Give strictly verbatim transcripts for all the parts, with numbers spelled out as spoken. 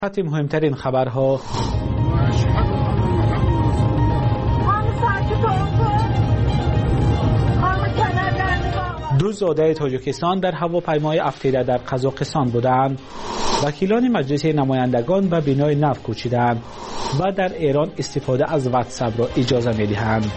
حتی مهمترین خبرها دو زاده تاجیکستان در هواپیمای افتیده در قزاقستان بودند. وکیلان مجلس نمایندگان به بینای نو کوچیدند و در ایران استفاده از واتساپ را اجازه می‌دهند.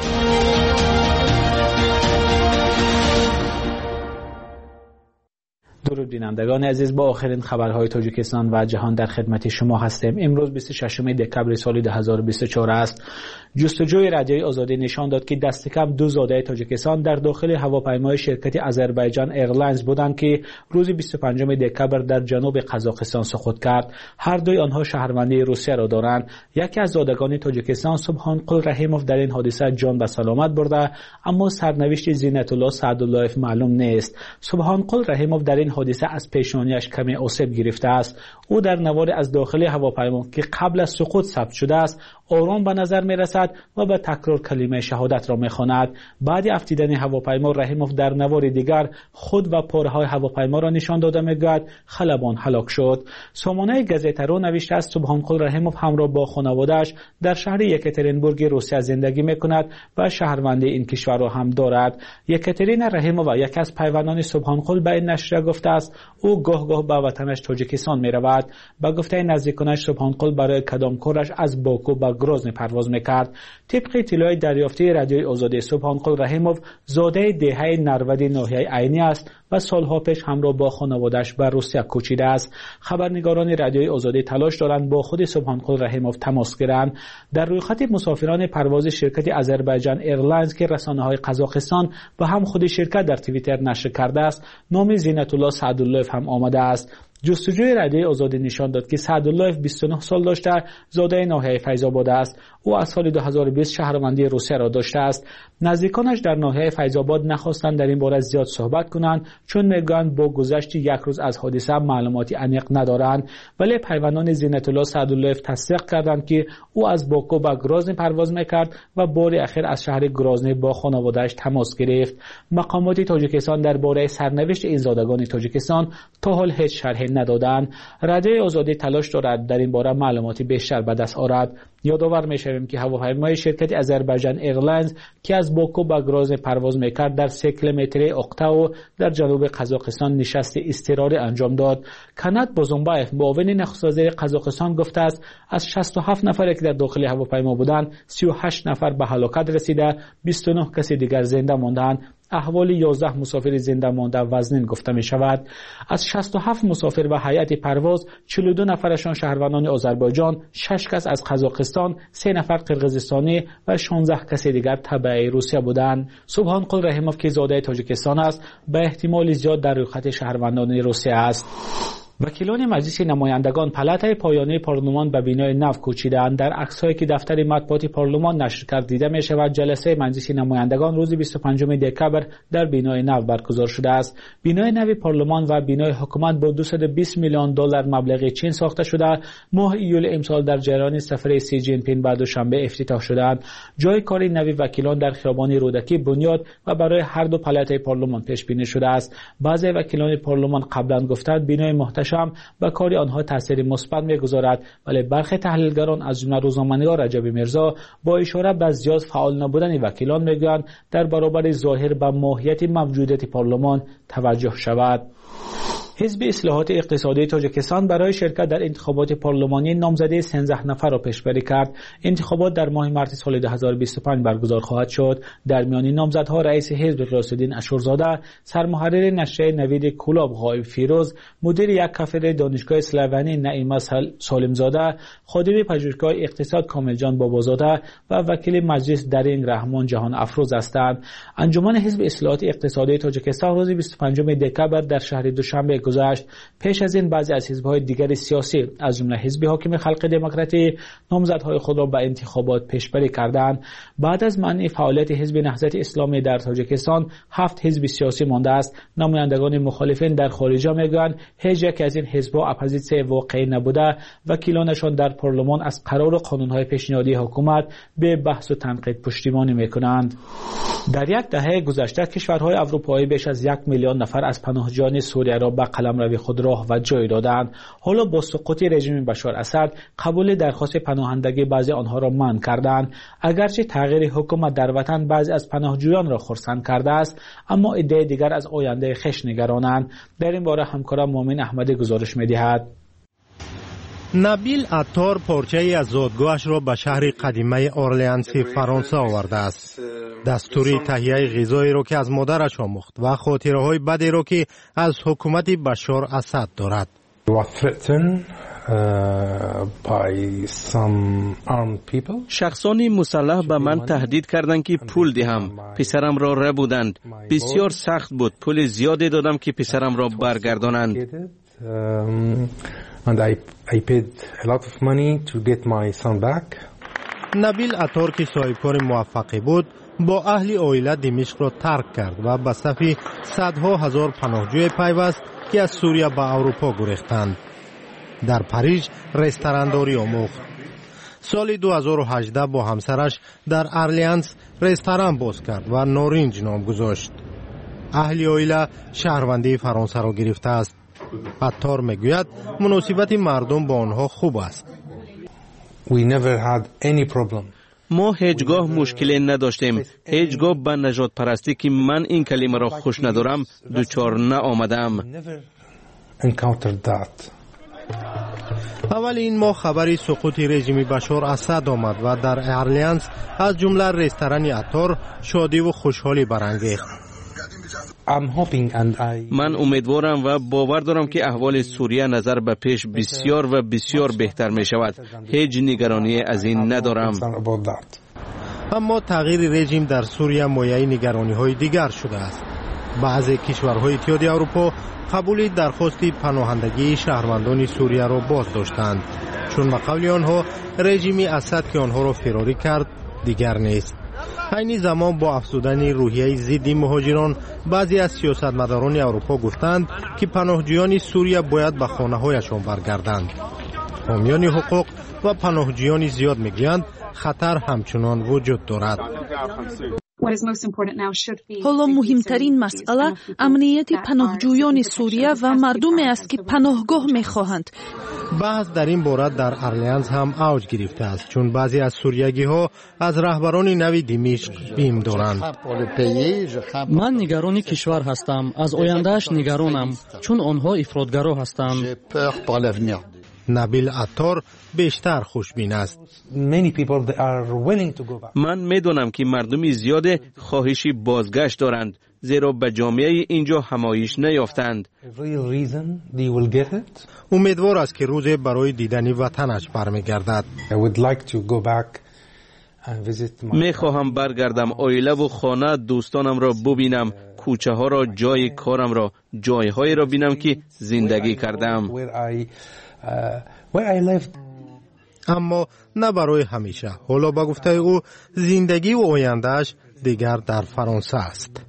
درود بینندگان عزیز، با آخرین خبرهای تاجیکستان و جهان در خدمت شما هستیم. امروز بیست و ششم دکبر سال دو هزار و بیست و چهار است. جستجوی رادیوی آزادی نشان داد که دست کم دو زاده تاجیکستان در داخل هواپیمای شرکت آذربایجان ایرلاینز بودند که روز بیست و پنجم دکبر در جنوب قزاقستان سقوط کرد. هر دوی آنها شهروندی روسیه را دارند. یکی از زادگان تاجیکستان سبحانقل رحیموف در این حادثه جان به سلامت برده، اما سرنوشت زینت الله سعداللهیف معلوم نیست. سبحانقل رحیموف در این حادثه از پیشانیش کمی آسیب گرفته است. او در نواری از داخل هواپیما که قبل از سقوط ثبت شده است آرام به نظر می رسد و به تکرار کلمه شهادت را می خواند. بعد افتیدن هواپیما رحیموف در نوار دیگر خود و پارهای هواپیما را نشان داده می گوید خلبان هلاک شد. سامانه گزیته رو نوشته است سبحانقل رحیموف همراه با خانواده‌اش در شهر یکاترینبورگ روسیه زندگی می کند و شهروندی این کشور را هم دارد. یکاترینا رحیمووا یکی از پیوندان سبحانقل به این نشریه گفته است او گاه گاه به وطنش تاجیکستان می رود. با گفته نزدیکانش سبحانقل برای کدام کارش از باکو به گروزنی پرواز میکرد. طبق اطلاع دریافتی رادیوی آزادی سبحانقل رحیموف زاده دهه نود ناحیه عینی است و سالها پیش همراه با خانواده‌اش به روسیه کوچیده است. خبرنگاران رادیوی آزادی تلاش دارند با خود سبحانقل رحیموف تماس گیرند. در رویخط مسافران پرواز شرکت آذربایجان ایرلاینز که رسانه‌های قزاقستان و هم خود شرکت در توییتر نشر کرده است، نام زینت الله سعداللهیف هم آمده است. جستجوی رادیوی آزادی نشان داد که سعداللهیف بیست و نه سال داشته، زاده ناحیه فیض‌آباد است. او از سال دو هزار و بیست شهروندی روسیه را داشته است. نزدیکانش در ناحیه فیض‌آباد نخواستند در این باره زیاد صحبت کنند، چون میگویند با گذشت یک روز از حادثه معلوماتی عمیق ندارند. ولی پیوندان زینت الله سعداللهیف تصدیق کردند که او از باکو به گروزنی پرواز میکرد و بار اخیر از شهر گروزنی با خانواده‌اش تماس گرفت. مقامات تاجیکستان درباره سرنوشت این زادگان تاجیکستان تا حال هیچ شرحی ندادند. رادیوی آزادی تلاش دارد در این باره معلوماتی بیشتر به دست آورد. یادآور می‌شویم که هواپیمای شرکت آذربایجان ایرلاینز که از باکو به گروزنی پرواز می‌کرد در سه کیلومتری اقتاو در جنوب قزاقستان نشست اضطراری انجام داد. کنات بوزونبایف معاون نخست وزیر قزاقستان گفته است از شصت و هفت نفر که در داخل هواپیما بودند سی و هشت نفر به هلاکت رسیده، بیست و نه کسی دیگر زنده ماندند. احوال یازده مسافر زنده مانده وزنین گفته می شود. از شصت و هفت مسافر و هیئت پرواز چهل و دو نفرشان شهروندان آذربایجان، شش کس از قزاقستان، سه نفر قرقیزستانی و شانزده کس دیگر تبع روسیه بودند. سبحانقل رحیموف که زاده تاجیکستان است به احتمال زیاد در رویخط شهروندان روسیه است. وکیلان مجلس نمایندگان پلاتای پایانی پارلمان به بینای نو کوچیدند. در عکس‌هایی که دفتر مطبوعات پارلمان نشر کرد دیده می‌شود جلسه مجلس نمایندگان روز بیست و پنجم دکبر در بینای نو برگزار شده است. بینای نو پارلمان و بینای حکومت با دویست و بیست میلیون دلار مبلغ چین ساخته شده. ماه ایول امسال در جریان سفر سی جین پین بعد دوشنبه افتتاح شدند. جای کار نو وکیلان در خیابان رودکی بنیاد و برای هر دو پلاتای پارلمان پیش بینی شده است. بعضی وکیلان پارلمان قبلا گفتند بینای محتشم به کار آنها تاثیر مثبت می‌گذارد، ولی برخی تحلیلگران از جمله روزنامه‌نگار رجب میرزا با اشاره به زیاد فعال نبودن وکیلان میگویند در برابر ظاهر به ماهیت موجودیت پارلمان توجه شود. حزب اصلاحات اقتصادی تاجیکستان برای شرکت در انتخابات پارلمانی نامزدی سیزده نفر را پیشبری کرد. انتخابات در ماه مارس سال دو هزار و بیست و پنج برگزار خواهد شد. در میان نامزدها رئیس حزب غیاث‌الدین اشورزاده، سرمحرر نشریه نوید کولاب غایب فیروز، مدیر یک کافه دانشگاه اسلوونی نعیمه سالمزاده، خادم پژوهشگاه اقتصاد کاملجان بابازاده و وکیل مجلس درینگ رحمان جهان افروز هستند. انجمن حزب اصلاحات اقتصادی تاجیکستان روز بیست و پنجم دکبر در شهر دوشنبه گذشت. پیش از این بعضی از حزب‌های دیگر سیاسی از جمله حزب حاکم خلق دموکراتی نامزدهای خود را به انتخابات پیشبری کردند. بعد از منع فعالیت حزب نهضت اسلامی در تاجیکستان هفت حزب سیاسی مانده است. نمایندگان مخالفین در خارج میگویند هیچ یک از این حزب‌ها اپوزیسیون واقعی نبوده. وکیلانشان در پارلمان از قرار و قانون‌های پیشنهادی حکومت به بحث و تنقید پشتیبانی میکنند. در یک دهه گذشته کشورهای اروپایی بیش از یک میلیون نفر از پناهجویان سوریه را به قلمرو خود راه و جای دادند. حالا با سقوط رژیم بشار اسد قبول درخواست پناهندگی بعضی آنها را منع کردند. اگرچه تغییر حکومت در وطن بعضی از پناهجویان را خرسند کرده است، اما عده دیگر از آینده خویش نگرانند. در این باره همکارم مومن احمدی گزارش می‌دهد. نبیل عطار پارچه ای از زادگاهش را به شهر قدیمه اورلئانسی فرانسه آورده است. دستوری تهیه غذایی را که از مادرش آموخت و خاطره های بدی را که از حکومت بشار اسد دارد. شخصانی مسلح به من تهدید کردند که پول دهم. پسرم را ربودند. بسیار سخت بود. پول زیادی دادم که پسرم را برگردانند. And I, I paid a lot of money to get my son back. نبیل عطار که صاحبکار موفقی بود با اهل عائله دمشق را ترک کرد و به صف صدها هزار پناهجوی پیوست که از سوریه به اروپا گریختند. در پاریژ رستورانداری آموخت. سال دو هزار و هجده با همسرش در ارلیانس رستوران باز کرد و نارنج نام گذاشت. اهل عائله شهروندی فرانسه را گرفته است. عطار میگوید مناسبت مردم با آنها خوب است. We never had any problem. ما هیچگاه مشکلی نداشتیم. هیچگاه به نجات پرستی که من این کلمه را خوش ندارم دوچار نآمدم. اول این ماه خبری سقوط رژیم بشار اسد آمد و در ارلیانس از جمله رستوران عطار شادی و خوشحالی برانگیخت. من امیدوارم و باور دارم که احوال سوریه نظر به پیش بسیار و بسیار بهتر می شود. هیچ نگرانی از این ندارم. اما تغییر رژیم در سوریه مایه نگرانی های دیگر شده است. بعضی کشورهای اتحادیه اروپا قبول درخواست پناهندگی شهروندان سوریه را باز داشتند، چون به قول آنها رژیم اسد که آنها را فراری کرد دیگر نیست. عین زمان با افزودن روحیه ضد مهاجران بعضی از سیاستمداران اروپا گفتند که پناهجویان سوریه باید به خانه‌هایشان برگردند. حامیان حقوق و پناهجویان زیاد میگویند خطر همچنان وجود دارد. حالا مهمترین مسئله امنیت پناهجویان سوریه و مردمی است که پناهگاه می‌خواهند. بحث در این باره در ارلیانس هم اوج گرفته است، چون بعضی از سوریگی ها از رهبران نوی دمشق بیم دارند. من نگران کشور هستم، از آیندهش نگرانم، چون آنها افراطگرا هستند. نبیل عطار بیشتر خوشبین است. من میدونم که مردم زیاد خواهشی بازگشت دارند، زیرا به جامعه اینجا همایش نیافتند. امیدوار است که روزی برای دیدن وطنش برمیگردد. میخواهم برگردم، عائله و خانه دوستانم را ببینم، کوچه ها را، جای کارم را، جایهایی را بینم که زندگی کردم. اما نه برای همیشه. حالا با گفته او زندگی و آیندهش دیگر در فرانسه است.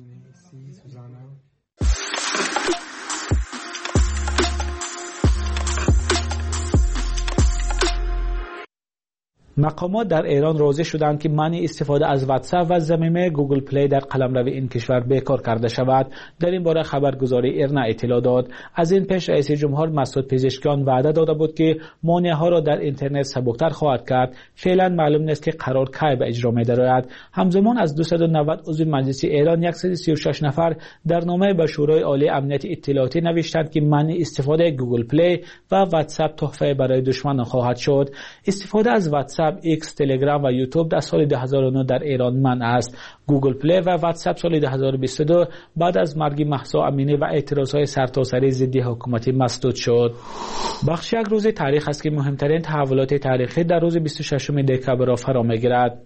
مقامات در ایران راضی شدند که منع استفاده از واتساپ و ضمیمه گوگل پلی در قلمرو این کشور بیکار کرده شود. در این باره خبرگزاری ایرنا اطلاع داد. از این پیش رئیس جمهور مسعود پزشکیان وعده داده بود که مانع‌ها را در اینترنت سبکتر خواهد کرد. فعلا معلوم نیست که قرار کی به اجرا می‌دارد. همزمان از دویست و نود عضو مجلس ایران صد و سی و شش نفر در نامه به شورای عالی امنیت اطلاعاتی نوشتند که منع استفاده گوگل پلی و واتساپ تحفه برای دشمنان خواهد شد. استفاده از واتساپ، ایکس، تلگرام و یوتیوب در سال دو هزار و نه در ایران منع است. گوگل پلی و واتساپ سال دو هزار و بیست و دو بعد از مرگ مهسا امینی و اعتراضهای سرتاسری ضد حکومت مسدود شد. بخش یک روز تاریخ است که مهمترین تحولات تاریخی در روز بیست و ششم دکبر را فرا می‌گیرد.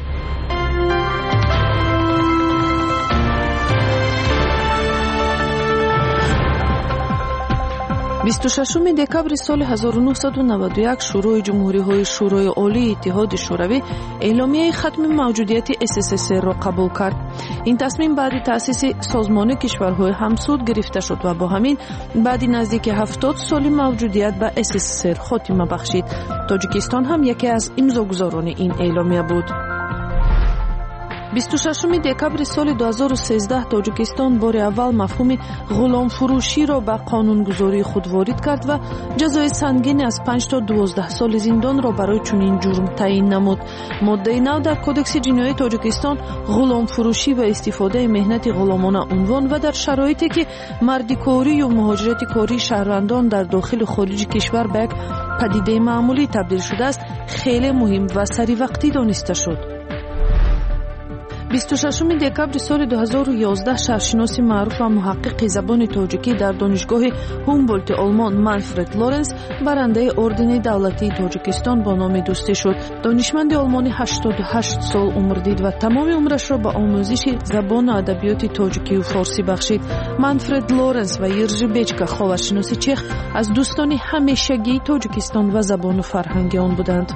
بیست و ششم دکبر سال هزار و نهصد و نود و یک شروع جمهوری‌های شورای عالی اتحاد شوروی اعلامیه ختم موجودیت اس اس اس را قبول کرد. این تصمیم بعد تأسیس سازمان کشورهای همسود گرفته شد و با همین بعد نزدیک هفتاد سال موجودیت به اس اس اس خاتمه بخشید. تاجیکستان هم یکی از امضاگزاران این اعلامیه بود. بیست و ششم دکبر سال دو هزار و سیزده تاجیکستان بار اول مفهوم غلام فروشی را به قانونگذاری خود وارد کرد و جزای سنگین از پنج تا دوازده سال زندان را برای چنین جرم تعیین نمود. ماده نو در کدکس جنایی تاجیکستان غلام فروشی و استفاده مهنت غلامانه عنوان و در شرایطی که مردکاری یا مهاجرت کاری شهروندان در داخل و خارج کشور به یک پدیده معمولی تبدیل شده است خیلی مهم و سری وقتی دانسته شد. بیست و ششم دکبر سال دو هزار و یازده شهرشناس معروف و محقق زبان تاجیکی در دانشگاه هومبولت آلمان منفرد لورنس برنده اردن دولتی تاجیکستان با نام دوستی شد. دانشمند آلمانی هشتاد و هشت سال عمر دید و تمام عمرش را به آموزش زبان و ادبیات تاجیکی و فارسی بخشید. منفرد لورنس و یرژی بیچکا خاورشناس چخ از دوستان همیشگی تاجیکستان و زبان و فرهنگ آن بودند.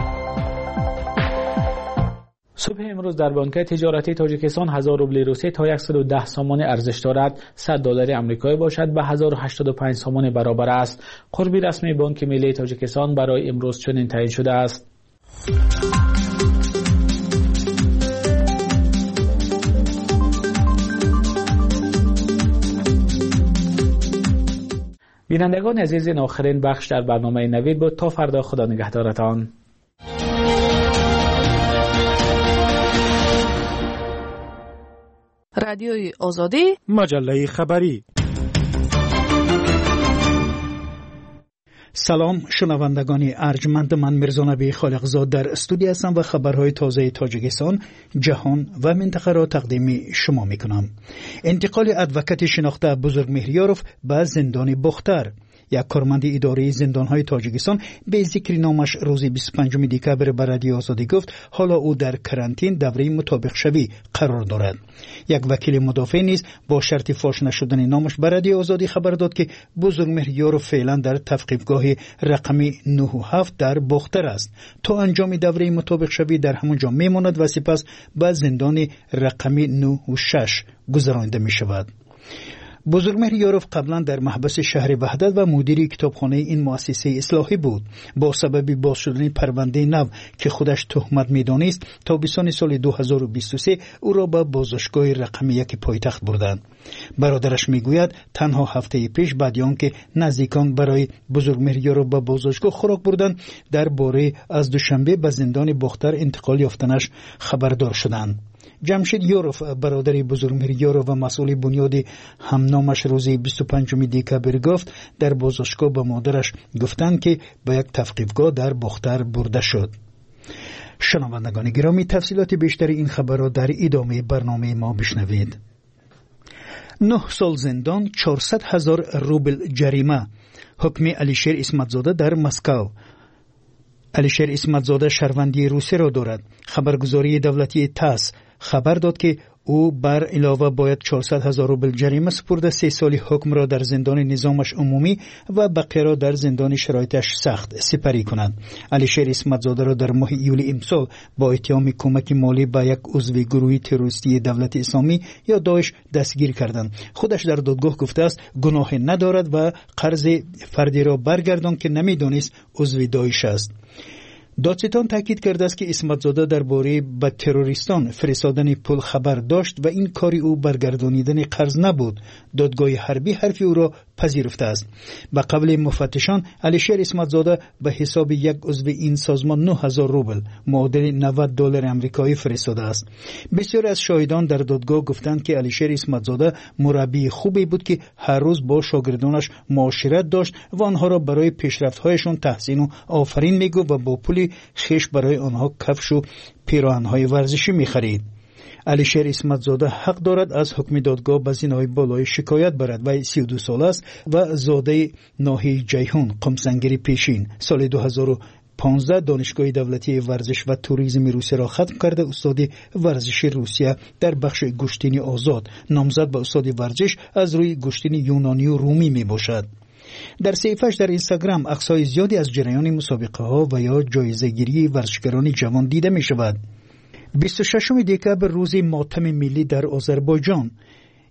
صبح امروز در بانک تجارتی تاجیکستان هزار روبل روسی تا صد و ده سامان ارزش دارد، صد دلار آمریکایی باشد و هزار و هشتاد و پنج سامان برابر است. قربی رسمی بانک ملی تاجیکستان برای امروز چنین تعیین شده است. بینندگان عزیز، این آخرین بخش در برنامه نوید بود. تا فردا، خدا نگهدارتان. رادیوی آزادی، مجله خبری. سلام شنوندگان ارجمند، من میرزا نبی خالقزاد در استودیو هستم و خبرهای تازه تاجیکستان، جهان و منطقه را تقدیم شما میکنم. انتقال ادوکت شناخته بزرگ مهریاروف به زندان بختر. یک کارمند اداره زندان‌های تاجیکستان به ذکر نامش روز بیست و پنجم دکبر به رادیو آزادی گفت حالا او در کرانتین دوره مطابق شوی قرار دارد. یک وکیل مدافع نیز با شرط فاش نشدن نامش به رادیو آزادی خبر داد که بزرگ مهریاروف فعلا در تفقیبگاه رقمی نه و هفت در بختر است. تا انجام دوره مطابق شوی در همونجا میماند و سپس به زندان رقمی نه و شش گذرانده می شود. بزرگ مهریاروف قبلا در محبس شهر وحدت و مدیر کتابخانه این مؤسسه اصلاحی بود. با سبب باز شدن پرونده نو که خودش تهمت می‌دانست، تابستان سال دو هزار و بیست و سه او را به بازداشتگاه رقمی یک پایتخت بردند. برادرش میگوید تنها هفته پیش بعد از آنکه نزدیکان برای بزرگ مهریاروف به بازداشتگاه خوراک بردند، درباره از دوشنبه به زندان بختر انتقال یافتنش خبردار شدند. جمشید یوروف برادر بزرگ مهریاروف و مسئول بنیاد همنامش روز بیست و پنجم دکبر گفت در بازداشتگاه به مادرش گفتند که به یک تفقیبگاه در بختر برده شد. شنوندگان گرامی، تفصیلات بیشتر این خبر را در ادامه برنامه ما بشنوید. نه سال زندان، چهارصد هزار روبل جریمه. حکم علیشیر اسمتزاده در مسکو. علیشیر اسمتزاده شهروندی روسی را دارد. خبرگزاری دولتی تاس خبر داد که او بر علاوه باید چهارصد هزار روبل جریمه سپرده سه سالی حکم را در زندان نظامش عمومی و بقیه را در زندان شرایطش سخت سپری کند. علیشیر اسمتزاده را در ماه یولی امسال با اتهام کمک مالی به یک عضو گروه تروریستی دولت اسلامی یا داعش دستگیر کردند. خودش در دادگاه گفته است گناه ندارد و قرض فردی را برگردان که نمیدانست عضو داعش است. دادستان تاکید کرده است که اسمتزاده درباره به تروریستان فرستادن پول خبر داشت و این کاری او برگردانیدن قرض نبود. دادگاه حربی حرف او را پذیرفته است. به قول مفتشان، علیشیر اسمتزاده به حساب یک عضو این سازمان نه هزار روبل معادل نود دلار آمریکایی فرستاده است. بسیاری از شاهدان در دادگاه گفتند که علیشیر اسمتزاده مربی خوبی بود که هر روز با شاگردانش معاشرت داشت و آنها را برای پیشرفت‌هایشان تحسین و آفرین میگفت و با پول خیش برای آنها کفش و پیراهن‌های ورزشی می‌خرید. علیشیر اسمتزاده حق دارد از حکم دادگاه به زینهای بالای شکایت برد و سی و دو ساله است و زاده ناحیه جیهون قمسنگری پیشین سال دو هزار و پانزده دانشگاه دولتی ورزش و توریسم روسیه را ختم کرده. استاد ورزشی روسیه در بخش گشتین آزاد نامزد به استاد ورزش از روی گشتین یونانی و رومی می باشد. در صفحه‌اش در اینستاگرام عکس‌های زیادی از جریان مسابقه ها و یا جایزه گیری ورزشکاران جوان دیده می شود. بیست و ششم دکبر روز ماتم ملی در آذربایجان.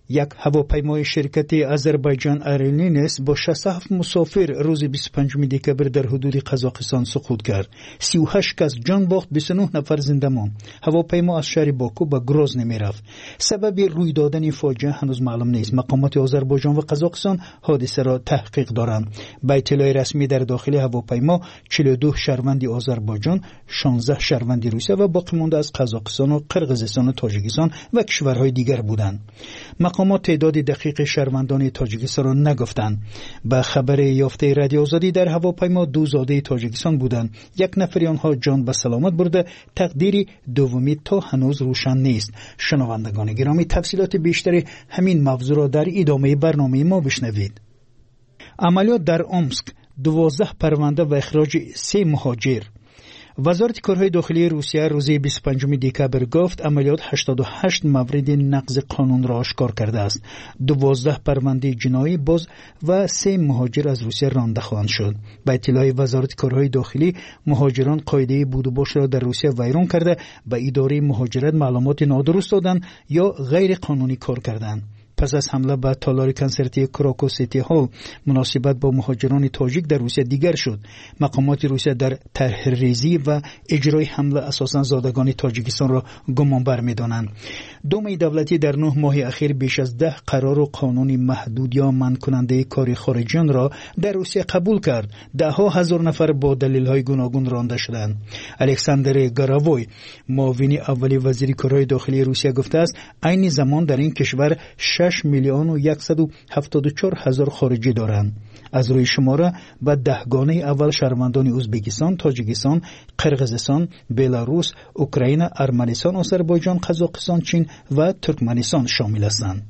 یک هواپیمای شرکت آذربایجان ایرلاینز با شصت و هفت مسافر روز بیست و پنجم دکبر در حدود قزاقستان سقوط کرد. سی و هشت کس جان باخت، بیست و نه نفر زنده ماند. هواپیما از شهر باکو به گروزن میرفت. سبب روی دادن فاجعه هنوز معلوم نیست. مقامات آذربایجان و قزاقستان حادثه را تحقیق دارند. به اطلاع رسمی در داخل هواپیما چهل و دو شهروند آذربایجان، شانزده شهروند روسیه و باقی مانده از قزاقستان و قرقیزستان و تاجیکستان و کشورهای دیگر بودند. مقامات تعداد دقیق شهروندان تاجیکستان را نگفتند. به خبر یافته رادیو آزادی در هواپیما دو زاده تاجیکستان بودند. یک نفر آنها جان به سلامت برده. تقدیر دومی تا هنوز روشن نیست. شنوندگان گرامی، تفصیلات بیشتر همین موضوع را در ادامه برنامه ما بشنوید. عملیات در امسک، دوازده پرونده و اخراج سه مهاجر. وزارت کارهای داخلی روسیه روز بیست و پنجم دکبر گفت عملیات هشتاد و هشت مورد نقض قانون را آشکار کرده است. دوازده پرونده جنایی باز و سه مهاجر از روسیه رانده خواهند شد. به اطلاع وزارت کارهای داخلی، مهاجران قاعده بود و باش را در روسیه ویران کرده به اداره مهاجرت معلومات نادرست دادند یا غیر قانونی کار کردند. پس از حمله به تالار کنسرتی کراکو سیتی هال، مناسبت با مهاجران تاجیک در روسیه دیگر شد. مقامات روسیه در طرح ریزی و اجرای حمله اساساً زادگان تاجیکستان را گمانبر می‌دانند. دوم دولتی در نه ماه اخیر بیش از ده قرار و قانون محدود یا منع کننده کار خارجیان را در روسیه قبول کرد. ده ها هزار نفر با دلیل‌های گوناگون رانده شدند. الکساندر گاراوی، معاون اولی وزیر کارهای داخلی روسیه، گفته است عین زمان در این کشور شش میلیون و صد و هفتاد و چهار هزار خارجی دارند. از روی شماره به دهگانه اول شهروندان ازبکستان، تاجیکستان، قرقیزستان، بلاروس، اوکراین، ارمنستان، آذربایجان، قزاقستان، چین و ترکمنستان شامل هستند.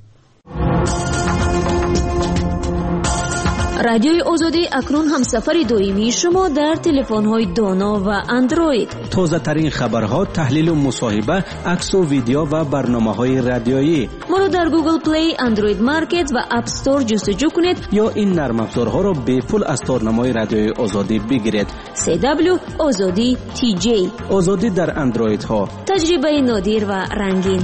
رادیوی آزادی اکنون همسفر دائمی شما در تلفن‌های دانا و اندروید. تازه ترین خبرها، تحلیل و مصاحبه، عکس و ویدیو و برنامه‌های رادیویی. ما را در گوگل پلی، اندروید مارکت و اپ استور جستجو کنید یا این نرم افزارها را به پول از تارنمای رادیوی آزادی بگیرید. سی دبلیو آزادی تی جی. آزادی در اندروید ها. تجربه نادر و رنگین.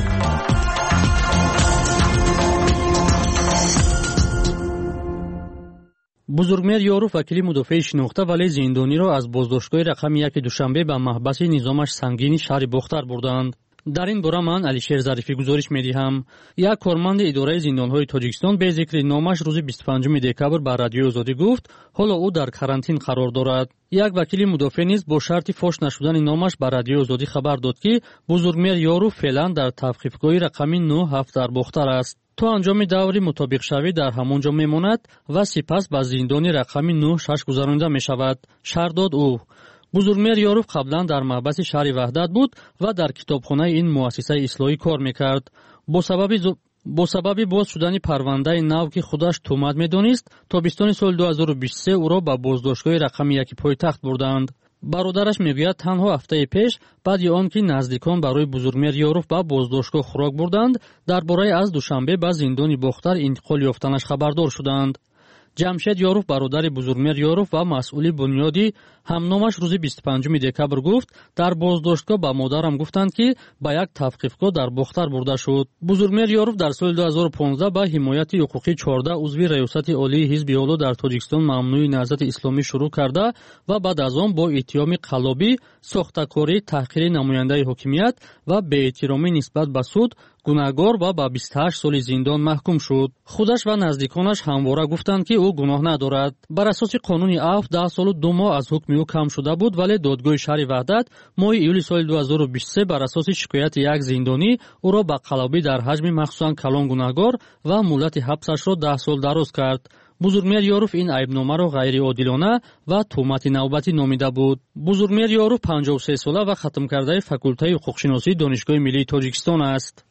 بزرگمهر یاروف وکیل مدافع شناخته ولی زندانی را از بازداشتگاه رقم یک دوشنبه به محبس نظامش سنگین شهر بختر بردند. در این باره من علیشیر ظریفی گزارش می‌دهم. یک کارمند اداره زندان‌های تاجیکستان به ذکر نامش روز بیست و پنجم دکبر به رادیو آزادی گفت حالا او در کرانتین قرار دارد. یک وکیل مدافع نیز با شرط فاش نشدن نامش به رادیو آزادی خبر داد که بزرگمهر یاروف فعلا در توقیفگاه رقم نه هفت در بختر است. تا انجام دوری مطابق شوی در همانجا میماند و سپس به زندان رقم نه شش گذرانده می شود. شهر داد او. بزرگمهر یاروف قبلا در محبس شهر وحدت بود و در کتابخانه این مؤسسه اصلاحی کار میکرد. با سبب ز... با سبب باز شدن پرونده نو که خودش تهمت میدانست، تابستان سال دو هزار و بیست و سه او را به بازداشتگاه رقم یک پایتخت بردند. برادرش میگوید تنها هفته پیش بعد آن که نزدیکان برای بزرگمهر یاروف به بازداشتگاه خوراک بردند، درباره از دوشنبه به زندان بختر انتقال یافتنش خبردار شدند. جمشید یاروف برادر بزرگمهر یاروف و مسئول بنیادی همنامش روز بیست و پنجم دکبر گفت در بازداشتگاه به مادرم گفتند که به یک توقیفگاه در بختر برده شد. بزرگمهر یاروف در سال دو هزار و پانزده به حمایت حقوقی چهارده عضو ریاست عالی حزب آلا در تاجیکستان ممنوع نهضت اسلامی شروع کرده و بعد از آن با اتهام قلابی، ساخته‌کاری، تحقیر نماینده حاکمیت و بی‌احترامی نسبت به سود گناهگار و به بیست و هشت سال زندان محکوم شد. خودش و نزدیکانش همواره گفتند که او گناه ندارد. بر اساس قانون عفو ده سال و دو ماه از حکم او کم شده بود، ولی دادگاه شهر وحدت ماه ایول سال دو هزار و بیست و سه بر اساس شکایت یک زندانی او را به قلابی در حجم مخصوصاً کلان گناهگار و مهلت حبسش را ده سال دراز کرد. بزرگمهر یاروف این عیبنامه را غیر عادلانه و تهمت نوبتی نامیده بود. بزرگمهر یاروف پنجاه و سه ساله و ختم کرده فاکولته حقوق‌شناسی دانشگاه ملی تاجیکستان است.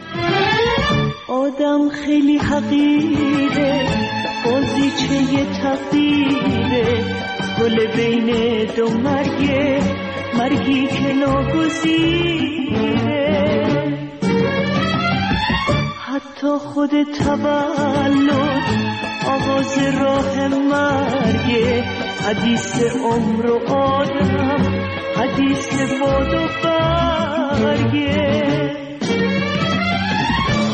آدم خیلی حقیره، بازیچه تقدیره، گل بین دو مرگه، مرگی که ناگزیره. حتی خود تولد آغاز راه مرگه، حدیث عمر و آدم، حدیث باد و برگه. آقا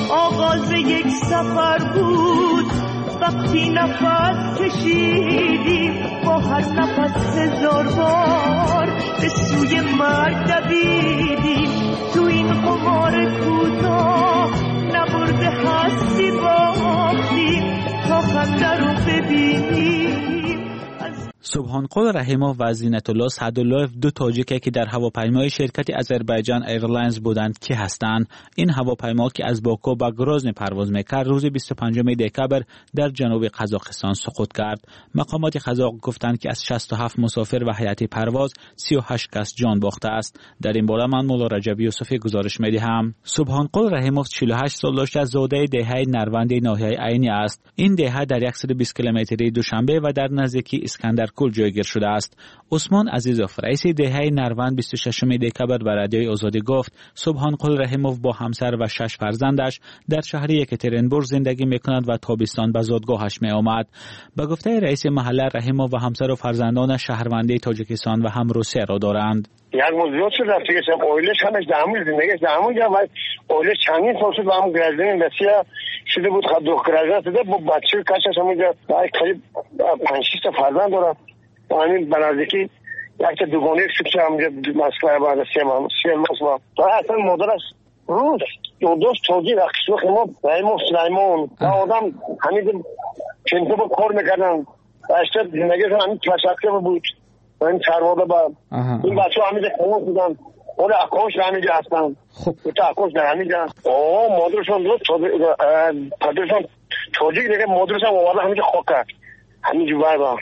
آغاز یک سفر بود وقتی نفس کشیدیم با هر نفس هزار بار به سوی مرگ دویدیم تو این قمار کوتاه نبرده هستی باختیم تا خنده رو ببینیم. سبحان قل رحیموف و زینت الله سعداللهف دو تاجیکه که در هواپیمای شرکت آذربایجان ایرلاینز بودند که هستند. این هواپیما که از باکو به گرازن پرواز میکرد روز بیست و پنجم دکبر در جنوب قزاقستان سقوط کرد. مقامات قزاق گفتند که از شصت و هفت مسافر و هیئت پرواز سی و هشت کس جان باخته است. در این باره من مولا رجب یوسفی گزارش میدهم. سبحان قل رحیموف چهل و هشت سال داشته، زاده دهه نروند ناحیه عینی است. این دهه در صد و بیست کیلومتری دوشنبه و در نزدیکی اسکندر کل جایگیر شده است. عثمان عزیزوف رئیس دهه نروند بیست و ششم دکبر به رادیوی آزادی گفت سبحان قل رحیموف با همسر و شش فرزندش در شهر یکاترینبورگ زندگی میکند و تابستان به زادگاهش می آمد. به گفته رئیس محله رحیموف و همسر و فرزندان شهروندی تاجیکستان و هم روسیه را دارند. یک موضوع شد رفته گشتم اویلش همش دامون زندگیش دامون جا و اویلش چندین سال شد و هم گرازدین بسیار شده بود خود دو گرازدین شده با بچه کشش همونجا باید قریب پنج شیست فرزند دارم و همین بنازدیکی یک تا دوگانه شکشه همونجا مسکره باید سیم هم سیم مصبا و اصلا مادرش روز دو دوست توجیه و قسمه خیمه رحیموف سلیمان و آدم همین چنده با کار میکردن و اشتر زندگیش همین تشکه بود این چرواده با این بچه ها همیده خمون بودن اون اکاش در همیده هستن خب تا اکاش در همیده اوه مادرشان دو پدرشان توجیه دیگه مادرشان آورده همیده خواه کرد همیده باید با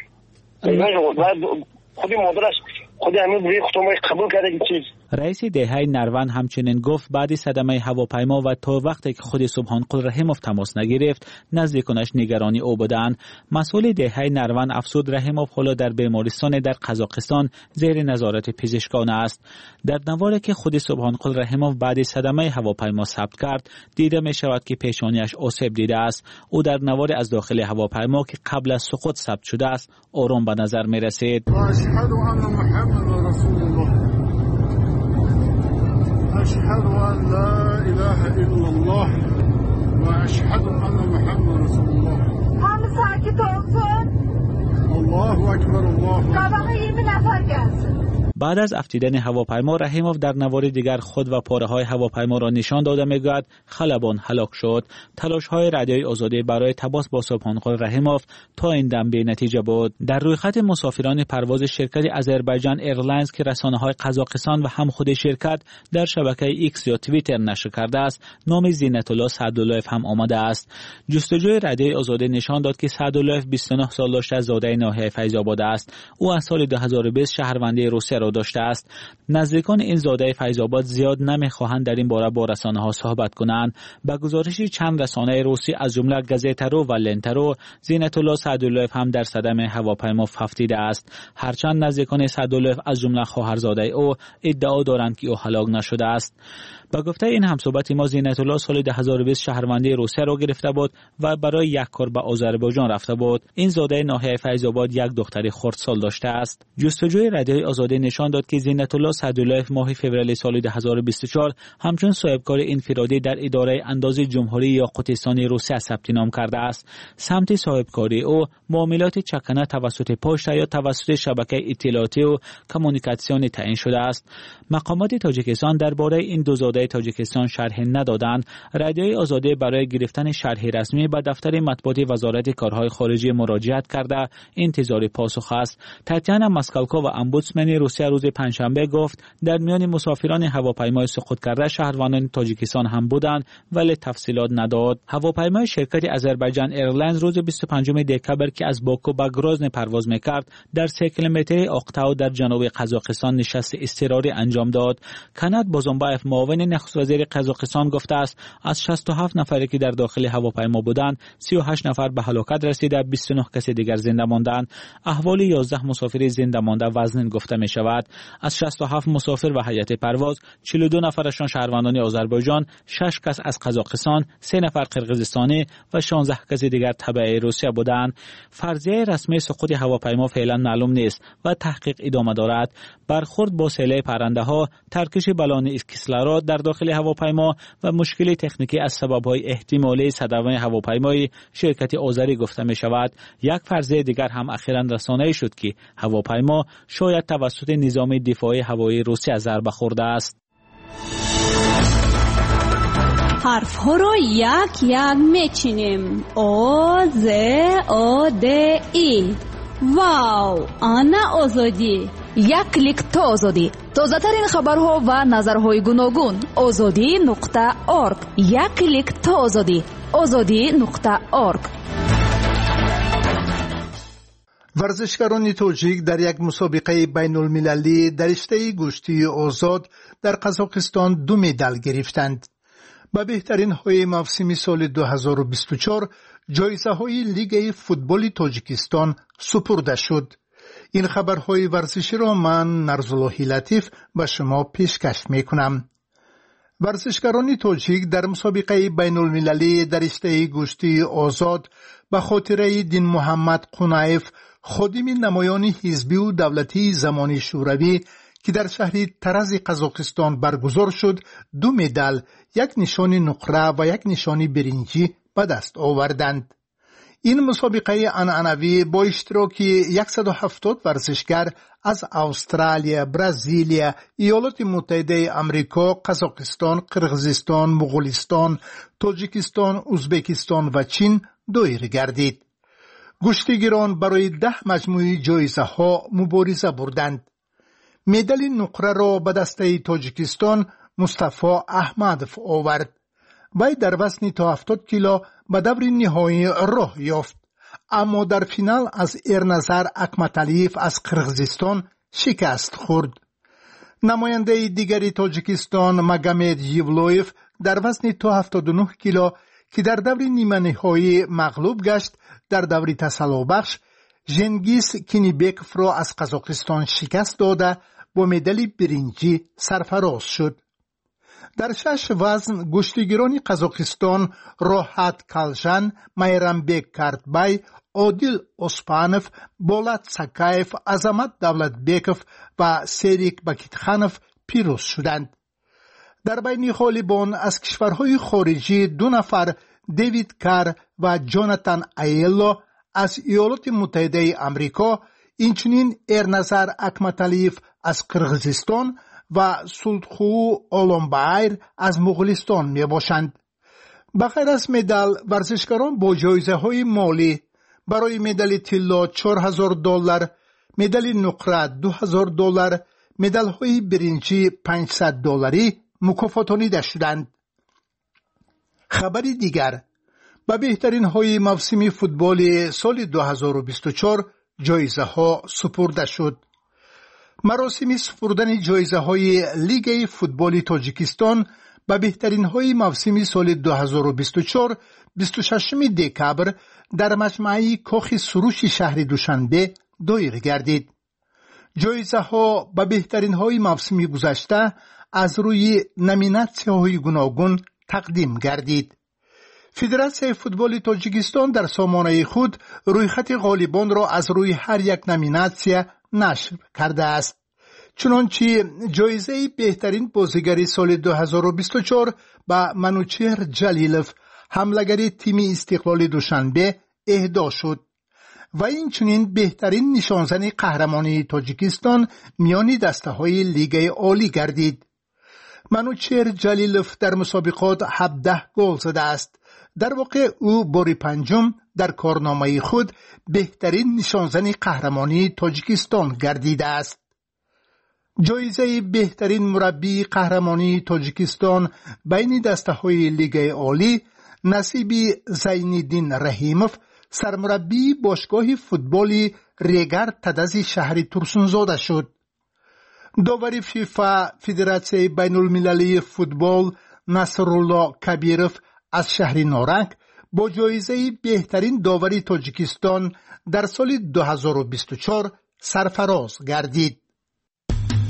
خودی مادرش خودی همین بوی خودمای قبول کرده که چیز. رئیس دهه نروند همچنین گفت بعد صدمه هواپیما و تا وقتی که خود سبحان قل رحیموف تماس نگرفت نزدیکانش نگرانی او بودند. مسئول دهه نروند افسود رحیموف حالا در بیمارستان در قزاقستان زیر نظارت پزشکانه است. در نواری که خود سبحان قل رحیموف بعد صدمه هواپیما ثبت کرد دیده می شود که پیشانیش آسیب دیده است. او در نواری از داخل هواپیما که قبل از سقوط ثبت شده است آرام به نظر می رسید. أشهد أن لا إله إلا الله وأشهد أن محمد رسول الله. هم ساکت olsun. الله أكبر الله. Qabağa yirmi nəfər gəlsin. بعد از افتیدن هواپیما رحیموف در نوار دیگر خود و پاره های هواپیما را نشان داده میگوید خلبان هلاک شد. تلاش های رادیوی آزادی برای تماس با سبحان قل رحیموف تا این دم بی نتیجه بود. در روی خط مسافران پرواز شرکت آذربایجان ایرلاینز که رسانه های قزاقستان و هم خود شرکت در شبکه ایکس یا توییتر نشر کرده است نام زینت الله سعداللهف هم آمده است. جستجوی رادیوی آزادی نشان داد که سعداللهف بیست و نه سال داشته، زاده ناحیه فیض آباد است. او از سال دو هزار و بیست شهروندی روسیه را داشته است. نزدیکان این زاده فیض آباد زیاد نمیخواهند در این باره با رسانه ها صحبت کنند. به گزارش چند رسانه روسی از جمله گزیتارو و لنتارو زینت الله سعداللهف هم در صدمه هواپیما افتیده است. هرچند نزدیکان سعداللهف از جمله خواهرزاده او ادعا دارند که او هلاک نشده است. با گفته این همصحبت ما زینت الله سال دو هزار و بیست شهروندی روسیه را گرفته بود و برای یک کار به آذربایجان رفته بود. این زاده ناحیه فیض آباد یک دختر خردسال داشته است. جستجوی رادیوی آزادی نشان داد که زینت الله سعداللهف ماه فوریه سال دو هزار و بیست و چهار همچون صاحبکار انفرادی در اداره اندازه جمهوری یاقوتستان روسیه ثبت نام کرده است. سمت صاحبکاری او معاملات چکنه توسط پشت یا توسط شبکه اطلاعاتی و کمونیکاسیون تعیین شده است. مقامات تاجیکستان درباره این دو زاده تاجیکستان شرح ندادند. رادیوی آزادی برای گرفتن شرح رسمی به دفتر مطبوعاتی وزارت کارهای خارجه مراجعت کرده انتظار پاسخ است. تاتیانا ماسکالکو و امبودسمن روسیه روز پنجشنبه گفت در میان مسافران هواپیمای سقوط کرده شهروندان تاجیکستان هم بودند ولی تفصیلات نداد. هواپیمای شرکت آذربایجان ایرلاینز روز بیست و پنجم دکبر که از باکو به گرازن پرواز میکرد در سه کیلومتری آقتاو در جنوب قزاقستان نشست اضطراری انجام داد. کنات بازمبایف معاون نخست وزیر قزاقستان گفته است از شصت و هفت نفری که در داخل هواپیما بودند سی و هشت نفر به هلاکت رسیده، بیست و نه کس دیگر زنده ماندند. احوال یازده مسافر زنده مانده وزن گفته می شود. شود. از شصت و هفت مسافر و هیئت پرواز چهل و دو نفرشان شهروندان آذربایجان، شش کس از قزاقستان، سه نفر قرقیزستانی و شانزده کس دیگر تبع روسیه بودند. فرضیه رسمی سقوط هواپیما فعلا معلوم نیست و تحقیق ادامه دارد. برخورد با سیل پرنده ها، ترکش بالون کیسلارات در داخل هواپیما و مشکل تکنیکی از سبب‌های احتمالی صدمه هواپیمای شرکت آذری گفته می شود. یک فرضیه دیگر هم اخیراً رسانه‌ای شد که هواپیما شاید توسط نظام دفاعی هوایی روسیه ضربه خورده است. حرف ها را یک یک میچینیم. او ز او د ای. واو، آنا آزادی. یک کلیک تا آزادی. تازه ترین خبرها و نظرهای گوناگون. آزادی نقطه ارگ. یک کلیک تا آزادی. آزادی نقطه ارگ. ورزشکاران تاجیک در یک مسابقه بین المللی در رشته گشتی آزاد در قزاقستان دو مدال گرفتند. با بهترین های موسم سال دو هزار و بیست و چهار جایزه های لیگ فوتبال تاجیکستان سپرده شد. این خبرهای ورزشی را من نرزاللهی لطیف به شما پیشکش می کنم. ورزشکاران تاجیک در مسابقه بین المللی در رشته گشتی آزاد به خاطره دین محمد قنایف، خادم نمایان حزبی و دولتی زمانی شوروی که در شهر ترز قزاقستان برگزار شد، دو مدال، یک نشان نقره و یک نشان برنجی به دست آوردند. این مسابقه عنعنوی با اشتراک صد و هفتاد ورزشگر از استرالیا، برزیلیا، ایالات متحده آمریکا، قزاقستان، قرقیزستان، مغولستان، تاجیکستان، ازبکستان و چین دایر گردید. گشتیگیران برای ده مجموعه جایزه ها مبارزه بردند. مدال نقره را به دسته تاجیکستان مصطفی احمدов آورد. وی در وزن تا هفتاد کیلو به دور نهایی راه یافت، اما در فینال از ارنظر اکمتالیف از قرقیزستان شکست خورد. نماینده دیگری تاجیکستان مگامد یولویف در وزن تا هفتاد و نه کیلو که در دور نیمه نهایی مغلوب گشت، در دور تسلابخش ژنگیز کینیبکوف را از قزاقستان شکست داده با مدال برنجی سرفراز شد. در شش وزن گشتیگیران قزاقستان راحت کالژان، میرامبек کارتبای، عادل اسپانов، بولات ساکایف، عظمت دولتبекov و سریک باکیتخانov پیروز شدند. در بین غالبان از کشورهای خارجی دو نفر، دیوید کار و جوناتان ایلو از ایالات متحده آمریکا، اینچنین ارنظر اکمتالیف از قرقیزستان و سلطخو اولمبایر از مغولستان می باشند. بغیر از مدال، ورزشکاران با جایزه های مالی برای مدال طلا چهار هزار دلار، مدال نقره دو هزار دلار، مدال های برنجی پانصد دلاری مکافاتانیده شدند. خبری دیگر، با بهترین های موسم فوتبال سال دو هزار و بیست و چهار جایزه ها سپرده شد. مراسم سپردن جایزه های لیگ فوتبال تاجیکستان با بهترین های موسم سال دو هزار و بیست و چهار بیست و ششم دکبر در مجمع کاخ سروش شهر دوشنبه دایر گردید. جایزه ها با بهترین های موسم گذشته از روی نامیناسیون های گوناگون تقدیم گردید. فدراسیون فوتبال تاجیکستان در سامانه خود رویخط غالبان را از روی هر یک نامیناسیون نشر کرده است. چنانچه جایزه بهترین بازیگر سال دو هزار و بیست و چهار به منوچهر جلیلوف، حمله‌گر تیم استقلال دوشنبه، اهدا شد و اینچنین بهترین نشانزن قهرمانی تاجیکستان میان دسته های لیگ عالی گردید. منوچهر جلیلوف در مسابقات هفده گل زده است. در واقع او بار پنجم در کارنامه خود بهترین نشانزن قهرمانی تاجیکستان گردیده است. جایزه بهترین مربی قهرمانی تاجیکستان بین دسته های لیگ عالی نصیب زینالدین رحیموف، سرمربی باشگاه فوتبال ریگر تدز شهر ترسونزاده شد. داور فیفا فدراسیون بین المللی فوتبال نصرالله کبیروف از شهر نارنگ با جایزه بهترین داوری تاجیکستان در سال دو هزار و بیست و چهار سرفراز گردید.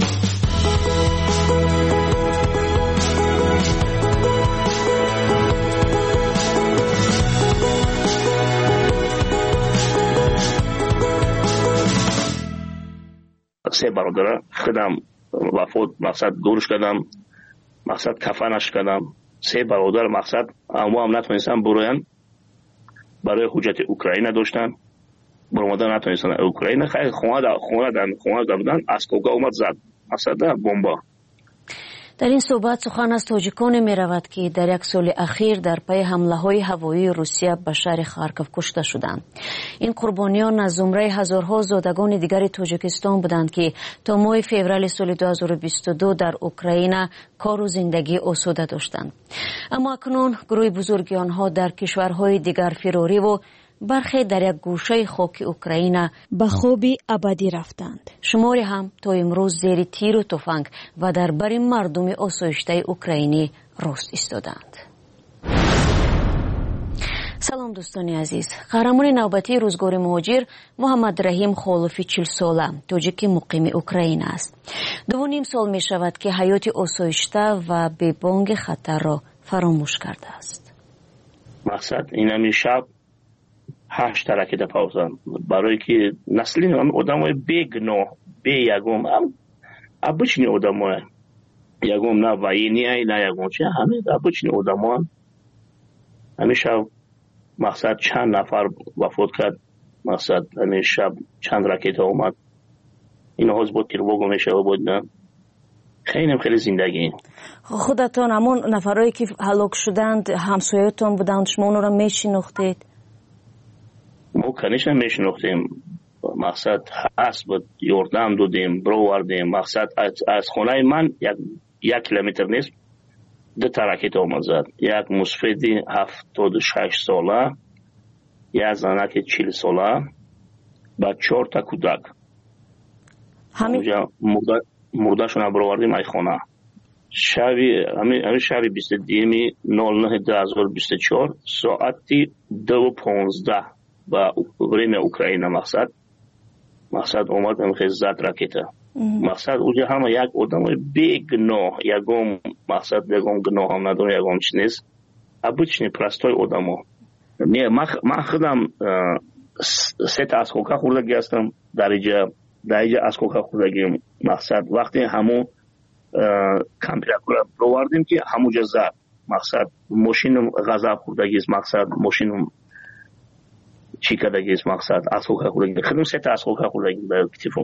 سه برادر خودم وفات مقصد دورش کردم، مقصد کفنش کردم. سه برادر مقصد اما هم نتونستن بروین، برای حجت اوکراین داشتن، برمادن نتونستن اوکراین. خیلی خونه دا خونه دا خونه دا بودن، اسکوگا اومد زد مقصد بمبا. در این صحبت سخن از تاجیکان می رود که در یک سال اخیر در پی حمله های هوایی روسیه به شهر خارکوف کشته شدند. این قربانیان از زمره هزارها زادگان دیگر تاجیکستان بودند که تا ماه فوریه سال دو هزار و بیست و دو در اوکراین کار و زندگی آسوده داشتند. اما اکنون گروه بزرگی آنها در کشورهای دیگر فراری و برخی در یک گوشه خاک اوکراین به خوابی ابدی رفتند. شماری هم تا امروز زیر تیر و تفنگ و در بر مردم آسایشته اوکراینی راست ایستادند. سلام دوستان عزیز. قهرمان نوبتی روزگار مهاجر محمد رحیم خالفی چهل ساله تاجیک مقیم اوکراین است. دو نیم سال می شود که حیات آسایشته و بی بانگ خطر را فراموش کرده است. مقصد این همی شب هشت رکت پاوزن برای که نسلی آدمای بیگناه بی یگم ابچنی آدمای یگم نه وینی ای نه یگم چه همه ابچنی آدمان همیشه مقصد چند نفر وفات کرد. مقصد همین شب چند رکت اومد. اینا هاز بود تیرواگو میشه و بودن خیلی خیلی زندگی. خودتان همون نفرایی که هلاک شدند همسایتون بودند، شما اونو را میشناختید؟ ما کنیش نمیشناختیم. مقصد هست بود یاردم دادیم برو وردیم. مقصد از خونه من یک یک کیلومتر نیست دو تا راکت آمد زد. یک مسفیدی هفتاد و شش ساله، یک زنک چهل ساله با چهار تا کودک. همینجا مرده مردهشون برو وردیم ای خانه. شبی همین شبی بیست و دو نول نه دو هزار و بیست و چهار ساعتی دو و پانزده با بریم اوکراین. مقصد مقصد اومد هم خیلی زد راکتا. مقصد اونجا همه یک آدم بیگناه یکم مقصد یکم گناه هم نداره یکم چی نیست ابوچنی پرستای آدم ها. من خودم سه تا اسکوکا خوردگی هستم در اینجا در اینجا اسکوکا خوردگیم. مقصد وقتی همون کمپیرکور رو وردیم که همونجا زد. مقصد ماشین غذاب خوردگی است. مقصد ماشین چی کردگی است. مقصد اسکوکا خوردگی خودم سه تا اسکوکا خوردگیم به کتفم.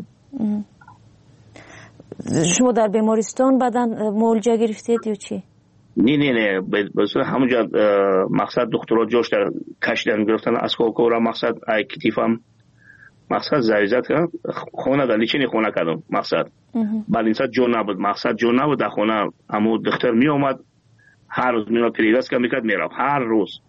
شما در بیمارستان بعدن معالجه گرفتید یا چی؟ نه نه نه بسیار همونجا مقصد دکترها جوش در کشیدن گرفتن اسکوکا را. مقصد ای کتفم مقصد زریزت کردم خونه در لیچینی خونه کردم. مقصد بعد این ساعت جو نبود. مقصد جو نبود در خونه همون دختر می اومد هر روز می نو پریوست که میکرد میرفت هر روز.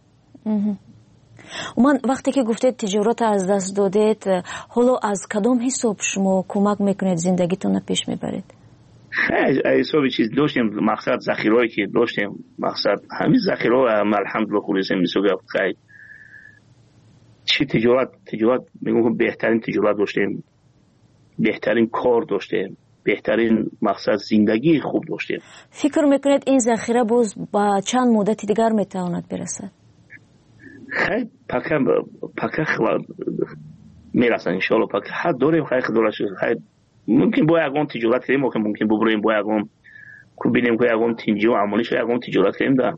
من وقتی که گفتید تجارت از دست دادید حالا از کدام حساب شما کمک میکنید زندگیتون پیش میبرید؟ خیلی حساب چیز داشتیم. مقصد ذخیرهایی که داشتیم مقصد همین ذخیره هم الحمدلله خورسیم میسوگه. خیلی چی تجارت تجارت میگم بهترین تجارت داشتیم، بهترین کار داشتیم، بهترین مقصد زندگی خوب داشتیم. فکر میکنید این ذخیره باز با چند مدت دیگر میتواند برسد؟ خیلی پکه پکه میرسن انشالله. پکه حد داریم خیلی خیلی خیلی ممکن با یکم تجارت کنیم ممکن ممکن ببریم با یکم کو ببینیم که یکم تینجی و عملیش یکم تجارت کنیم ده.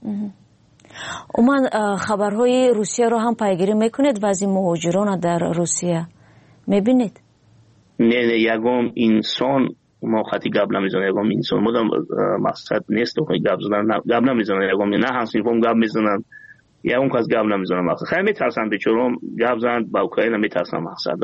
من خبرهای روسیه رو هم پیگیری میکنید و از این مهاجران در روسیه میبینید؟ نه نه یکم انسان ما خطی گپ نمیزنه. یکم انسان مدام مقصد نیست که گپ زدن گپ نمیزنه. یکم نه همسین فهم گپ میزنن یا اون کس گپ نمیزنه. مقصد خیلی میترسن بیچارم گپ زدن با اوکراین میترسن. مقصد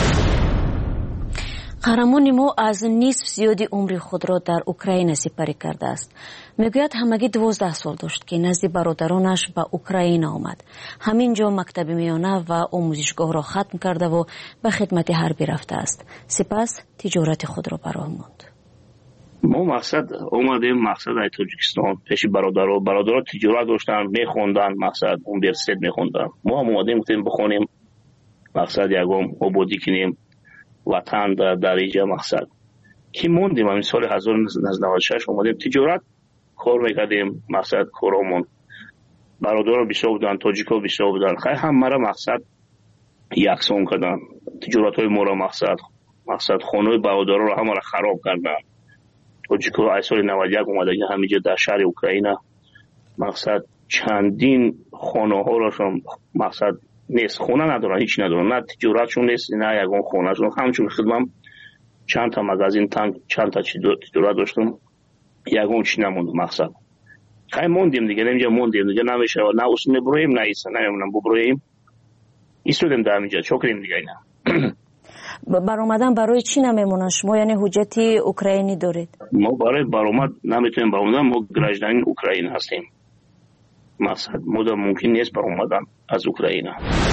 قهرمان ما از نصف زیادی عمر خود را در اوکراین سپری کرده است. میگوید همگی دوازده سال داشت که نزد برادرانش به اوکراین آمد. همینجا مکتب میانه و آموزشگاه را ختم کرده و به خدمت حربی رفته است. سپس تجارت خود را براه ماند. ما مقصد اومدیم مقصد ای تاجیکستان پیش برادرها برادرها تجارت داشتن میخوندن. مقصد یونیورسیته میخوندن. ما هم اومدیم گفتیم بخونیم مقصد یکم آبادی کنیم وطن در درجه. مقصد که موندیم همین سال هزار و نهصد و نود و شش اومدیم تجارت کار میکردیم. مقصد کارامون برادرها بیشتر بودن، تاجیکا بیشتر بودن. خیلی هم مرا مقصد یکسان کردن تجارت های ما را. مقصد مقصد خانه برادرها رو همه را خراب کردن. توجیکو از سال نود و یک اومدگی همینجا در شهر اوکراین مقصد چندین خانه ها را مقصد نیست، خونه ندارن، هیچ ندارن، نه تجارتشون نیست نه یگان خونهشون. همچون خدمم چند تا مغازین تانک چند تا تجارت داشتم، یگان چی نموند. مقصد خیلی موندیم دیگه، نمیجا موندیم دیگه، نمیشه نه اصلا میبرویم نه ایسا نمیمونم ببرویم ایستودیم در اینجا چکریم دیگه. اینا برآمدن برای چی نمیمونن شما؟ یعنی حجت اوکراینی دارید؟ ما برای برآمد نمیتونیم برآمدن، ما گراجدان اوکراین هستیم. مقصد ما ممکن نیست برآمدن از اوکراین.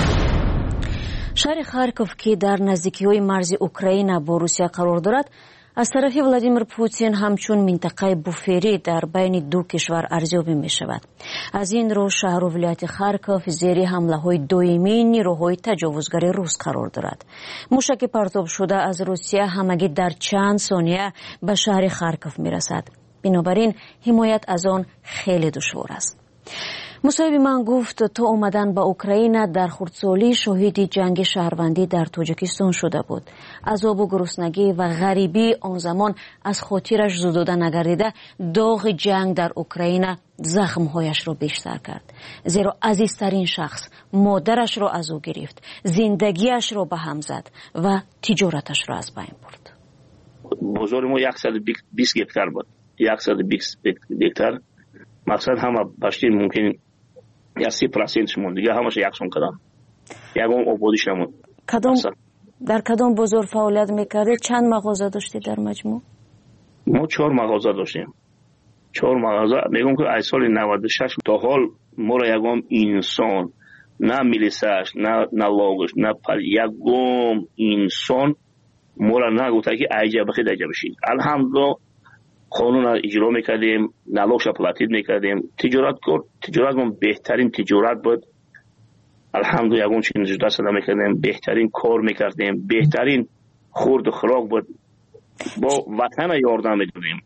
شهر خارکوف که در نزدیکی های مرز اوکراین با روسیه قرار دارد، از طرف ولادیمیر پوتین همچون منطقه بوفری در بین دو کشور ارزیابی می شود. از این رو شهر و ولایت خارکوف زیر حمله های دویمی نیروهای تجاوزگر روس قرار دارد. موشک پرتاب شده از روسیه همگی در چند ثانیه به شهر خارکوف می رسد. بنابراین حمایت از آن خیلی دشوار است. مصاحبه من گفت تا اومدن به اوکراین در خردسالی شاهد جنگ شهروندی در تاجیکستان شده بود. عذاب و گرسنگی و غریبی آن زمان از خاطرش زدوده نگردیده، داغ جنگ در اوکراین زخمهایش را بیشتر کرد. زیرا عزیزترین شخص مادرش را از او گرفت، زندگیش را به هم زد و تجارتش را از بین برد. بازار ما صد و بیست هکتار بود. صد و بیست هکتار. مقصد همه باشتی ممکن یا سی پرسنتش موند دیگه، همش یکسان کدام یکم آبادیش نموند. کدام در کدام بازار فعالیت میکردید؟ چند مغازه داشتید در مجموع؟ ما چهار مغازه داشتیم. چهار مغازه. میگم که از سال نود و شش تا حال ما را یکم انسان نه میلیساش نه نلاگش نه پر یکم انسان ما را نگفته که ایجا بخید ایجا بشید. الحمدلله قانون را اجرا میکردیم، نلاگش را پلاتید میکردیم، تجارت کرد. تجارت ما بهترین تجارت بود. الحمدلله یکم چیز دست نمیکردیم، بهترین کار میکردیم، بهترین خورد و خوراک بود. با وطن یاردم میدادیم.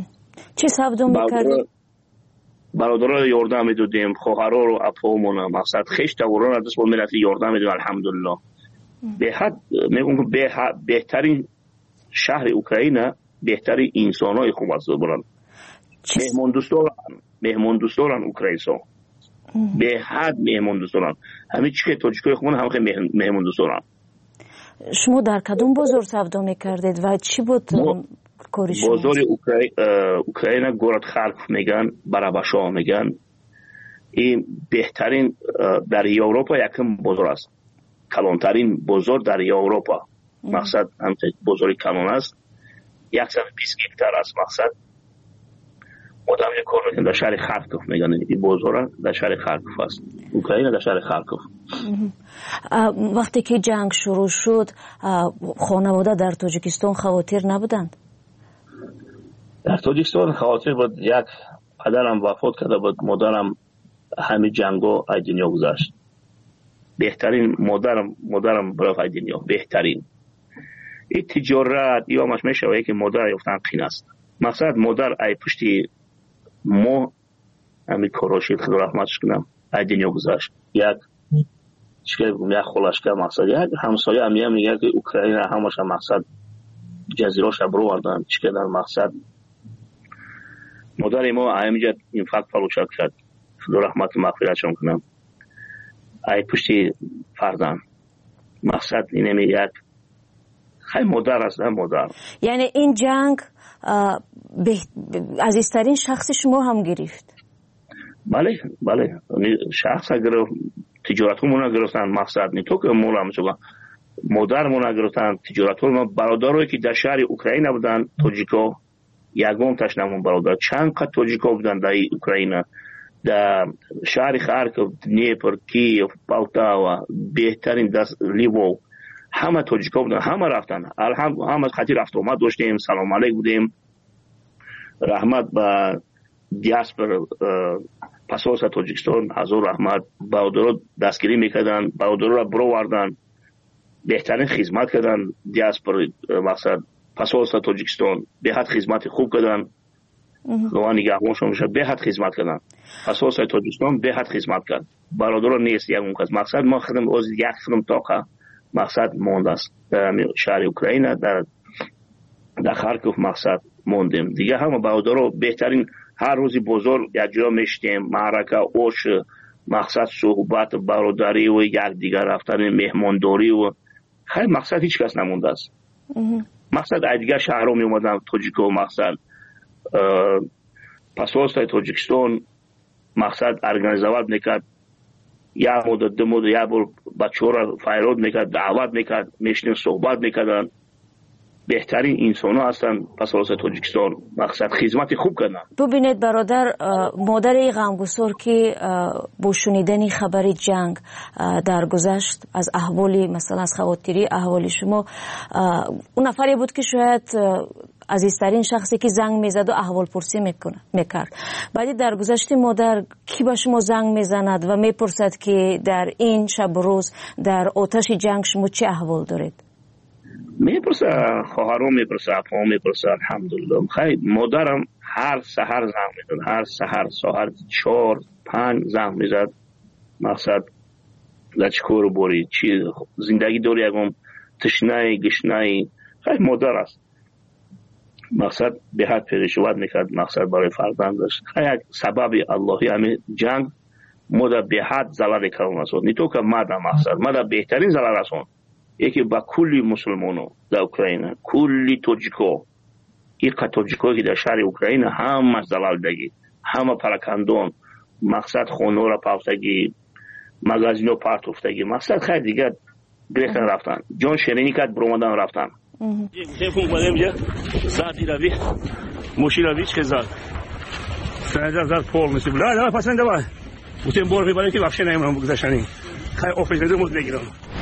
چی سبدو میکردیم؟ برادرها یاردم میدادیم، خواهرها رو اپامون مقصد خیش توران را دست با ملت یاردم میدادیم. الحمدلله به حد میگم که بهترین شهر اوکراین، بهترین انسانای خوب است برن. مهمان دوستان مهمان دوستان اوکراینسا به حد مهمان دوستان. همین چیه تاجیکای خون هم خیلی مهمان دوستان. شما در کدوم بازار سودا میکردید و چی بود کاری شما؟ بازار اوکراین گورد خارکوف میگن، براباشا میگن. این بهترین در اروپا یکم بازار است. کلانترین بازار در اروپا. مقصد هم بازار کلان است. صد و بیست هکتار است. مقصد مدام یک کار میکنم در شهر خارکوف میگن. این بازار در شهر خارکوف است. اوکراین در شهر خارکوف. وقتی که جنگ شروع شد خانواده در تاجیکستان خواتیر نبودند؟ در تاجیکستان خواتیر بود. یک پدرم وفات کرده بود، مادرم همین جنگو از دنیا گذشت. بهترین مادرم مادرم برای از دنیا بهترین. این تجارت یا مش میشه که مادر یفتن قین است. مقصد مادر ای پشتی ما همین کاراشید خدا رحمتش کنم از دنیا گذشت. یک چیکار بگم یک خلاصه مقصد یک همسایه هم میگه میگه که اوکراین همش مقصد جزیراش برو وردن چیکار در مقصد مادر ما همینجا این فقط فروش کرد خدا رحمت مغفرتش کنم. ای پشتی فردان مقصد اینه میگه یک خیلی مادر است مادر. یعنی این جنگ عزیزترین شخص شما هم گرفت؟ بله بله شخص گرفت، تجارتمون گرفتن. مقصد نی تو که مولا میگم مادرمون گرفتن، تجارتمون برادرایی که در شهر اوکراین بودن تاجیکا یگم تاش نمون برادر چند تا تاجیکا بودن در اوکراین، در شهر خارکوف، دنیپر، کیف، پولتاوا، بهترین دست لیوو همه تاجیکا بودن، همه رفتن. الحمد همه خاطر رفت اومد داشتیم، سلام علیک بودیم. رحمت به دیاسپور پاسپورت تاجیکستان حضور رحمت برادرها دستگیری میکردن، برادرها را برو وردن، بهترین خدمت کردن. دیاسپور مقصد پاسپورت تاجیکستان به حد خدمت خوب کردن. لوان نگهبانشون میشه به حد خدمت کردن. پاسپورت تاجیکستان به حد خدمت کرد. برادرها نیست یک مقصد مقصد ما خدم از یک خدم تاقه مقصد مونده است. در شهر اوکراین در در خارکوف مقصد موندیم دیگه. همه برادرها بهترین هر روزی بزرگ یک جا میشتیم، معرکه اوش مقصد صحبت برادری و یک دیگر رفتن مهمانداری و خیلی مقصد هیچ کس نمونده است. مقصد دیگر شهرها می اومدن توجیکو مقصد پاسپورت تاجیکستان مقصد ارگانیزواد میکرد، یا مدت دو مدت یا بار بچه‌ها را فایرود میکرد، دعوت میکرد، میشنیم صحبت میکردن. بهترین انسان ها هستن پاسپورت تاجیکستان، مقصد خدمت خوب کردن. ببینید برادر، مادر غمگسار که با شنیدن خبر جنگ در گذشت از احوالی مثلا از خواطری احوالی شما، اون نفری بود که شاید عزیزترین شخصی که زنگ میزد و احوال پرسی میکرد. بعدی در گذشت مادر کی به شما زنگ میزند و میپرسد که در این شب روز در آتش جنگ شما چه احوال دارید؟ میپرسه، خواهرام میپرسه، اپام میپرسه. الحمدلله خیلی مادرم هر سحر زنگ میزد، هر سحر ساعت چهار پنج زنگ میزد. مقصد لچکور بوری چی زندگی داری، یکم تشنه گشنه، خیلی مادر است. مقصد به حد پریشوت میکرد مقصد برای فرزندش. خیلی سبب اللهی همین جنگ مادر به حد ضرر کردن است. نه تو که مادر مقصد مادر بهترین ضرر است. یکی با کلی مسلمانو در اوکراین، کلی توجیکو، این توجیکویی که در شهر اوکراین همه زلال دگی، همه پراکندون، مقصد خونه را پافتگی، مغازینو پارت افتگی، مقصد خیلی دیگه گرفتن رفتن، جان شیرینی کرد برومدن رفتن. تلفن بودم جا زادی روی موشی روی چه زاد سنجا زاد پول میشه بلا نه پسند دوای بودم بور میبرم که واقعا نمیدونم بگذاشتنی خیلی آفیس دو مود بگیرم.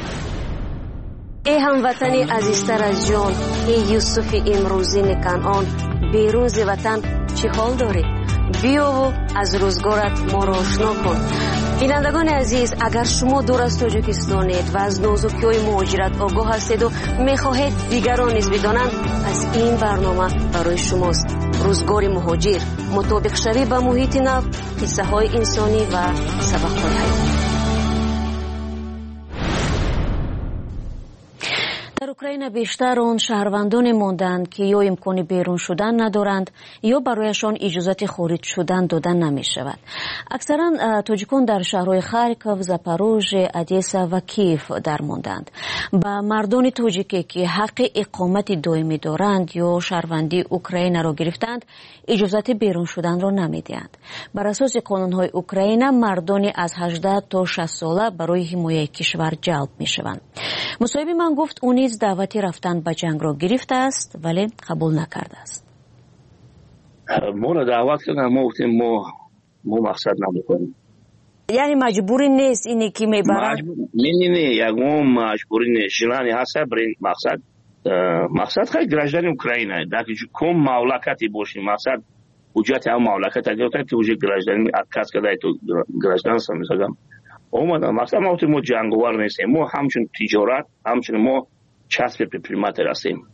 ای هموطنی عزیزتر از جان، ای یوسف امروزین کنعان، بیرون ز وطن چه حال داری؟ بیا و از روزگارت ما را آشنا کن. بینندگان عزیز، اگر شما دور از تاجیکستانید و از نازکی‌های مهاجرت آگاه هستید و می‌خواهید دیگران نیز بدانند، از این برنامه برای شماست. روزگار مهاجر، مطابق شوی با محیط نو، قصه‌های انسانی و سبق‌های حیاتی. در اوکراین بیشتر آن شهروندان ماندند که یا امکان بیرون شدن ندارند یا برایشان اجازه خارج شدن دادن نمی شود. اکثرا تاجیکان در شهرهای خارکوف، زاپاروژ، ادیسا و کیف در ماندند. با مردان تاجیکی که حق اقامت دائمی دارند یا شهروندی اوکراین را گرفتند، اجازه بیرون شدن را نمی دهند. بر اساس قانون‌های اوکراین، مردان از هجده تا شصت ساله برای حمایت کشور جلب می شوند. مصاحب من گفت او نیز دعوتی رفتن به جنگ را گرفته است ولی قبول نکرده است. ما را دعوت کردن، ما گفتیم ما ما مقصد نمیکنیم. یعنی مجبوری نیست اینی که میبرن؟ نه نه نه یکم مجبوری نیست. جنانی هست برای مقصد مقصد خیلی گراجدن اوکراینه. در که کم مملکتی باشیم مقصد وجود هم مملکت اگر تو وجود گراجدن کس کدای تو گراجدن سم میگم. اومدن مقصد ما تو جنگوار نیستیم. ما همچون تجارت همچون ما چسب پریمات هستیم.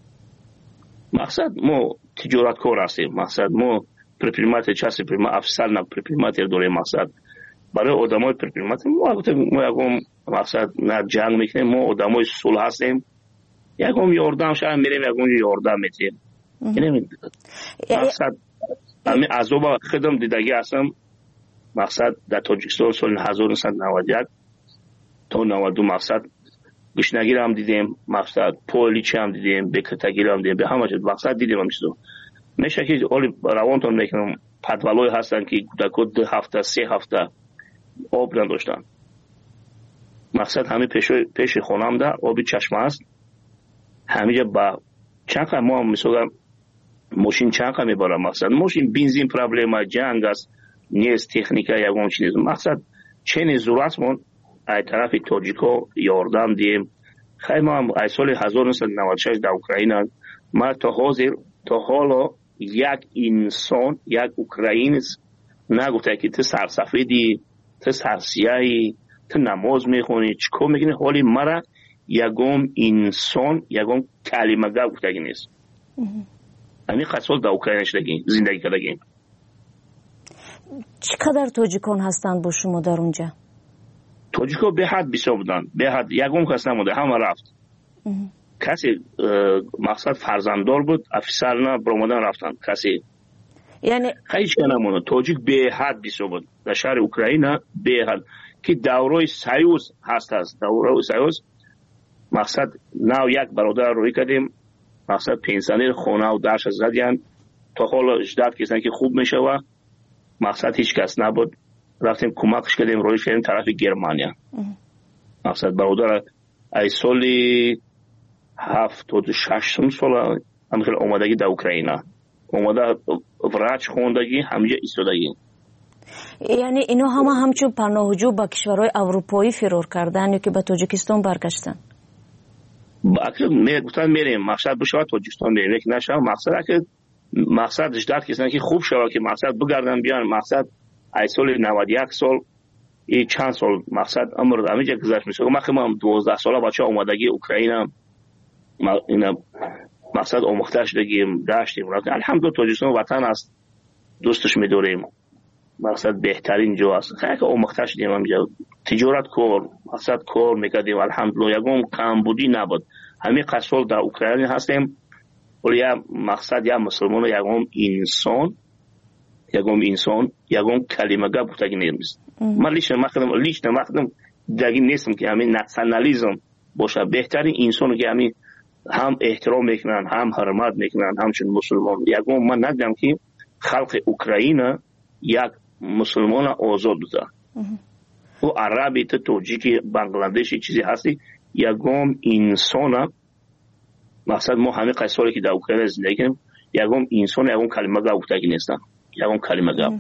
مقصد ما تجارت کار هستیم. مقصد ما پریمات چسب پریمات افسر نه پریمات دوره مقصد برای آدمای پریمات ما گفتم ما یکم مقصد نه جنگ میکنیم، ما آدمای صلح هستیم. یکم یاردم شاید میریم یکم یاردم میتیم. یعنی مقصد همین عذاب خدم دیدگی هستم. مقصد در تاجیکستان سال هزار و نهصد و نود و یک تا نود و دو مقصد گشنگی هم دیدیم، مقصد پولیچ هم دیدیم، بکتگی هم دیدیم، به همه چیز مقصد دیدیم همیشه. میشه که اولی روانتون میکنم پدولای هستن که کودکان دو هفته سه هفته آب نداشتن. مقصد همه پیش پیش خونم ده آبی چشمه است. همیشه با چند ما هم مثلا ماشین چند قمی میبرم. مقصد ماشین بنزین پرابلم جنگ است، نیست تکنیکا یکم چیز. مقصد چنین ضرورت من از طرف تاجیکو یاردم دیم. خیلی ما هم از سال هزار و نهصد و نود و شش در اوکراین ما تا حاضر تا حالا یک انسان یک اوکراینی نگفته که تو سرسفیدی، تو سرسیایی، تو نماز میخونی، چیکار میکنی، حالی مرا یکم انسان یکم کلمه گفته نیست. همین خاصول در اوکراین شدگیم زندگی کردگیم. چقدر تاجیکان هستند با شما در اونجا؟ توجیک‌ها به حد بسیار بودن، به حد یکم کس نموده، همه رفت. کسی مقصد فرزنددار بود، افسر نه برآمدن رفتن، کسی یعنی هیچ نمونه. توجیک به حد بسیار بود در شهر اوکراین، به حد که دورای سایوز هست هست دورای سایوز مقصد نو یک برادر روی کردیم، مقصد پنسیونر خونه و درش زدیم تا حالا اجداد کسان که خوب میشه و مقصد هیچ کس نبود، رفتیم کمکش کردیم روی کردیم طرف گرمانیا. مقصد برادر ای سالی هفتاد و شش سال همخیل اومدگی در اوکراین اومده وراج خوندگی همینجا ایستادگی. یعنی اینا همه همچون پناهجو با کشورهای اروپایی فرار کردن یا که به تاجیکستان برگشتن؟ گفتن میریم مقصد بشه تاجیکستان میریم، یک نشه مقصد که مقصد اجداد کسان که خوب شده که مقصد بگردن بیان. مقصد ای سال نود و یک سال ای چند سال مقصد عمر همینجا گذشت میشه. من خودم دوازده ساله بچه اومدگی اوکراین اینا مقصد آموخته شدگیم داشتیم رفتیم. الحمدلله تاجیکستان وطن است، دوستش میداریم، مقصد بهترین جا است. خیلی آموخته شدیم همینجا تجارت کار مقصد کار میکردیم الحمدلله، یکم کمبودی نبود. همین قصول در اوکراین هستیم ولی یا مقصد یا مسلمان یکم انسان یکم انسان یکم کلمه گپ بودگی نیست. من لیش نمخدم لیش نمخدم دیگه نیستم که همین ناسیونالیسم باشه. بهترین انسان که همین هم احترام میکنن هم حرمت میکنن همچون مسلمان. یکم من ندیدم که خلق اوکراین یک مسلمان آزاد بوده و عربی تا توجیکی بنگلادشی چیزی هستی یکم انسان مقصد ما همه قصاری که در اوکراین زندگی کنیم یکم انسان یکم کلمه گپ بودگی نیستن، یکم کلمه گپ.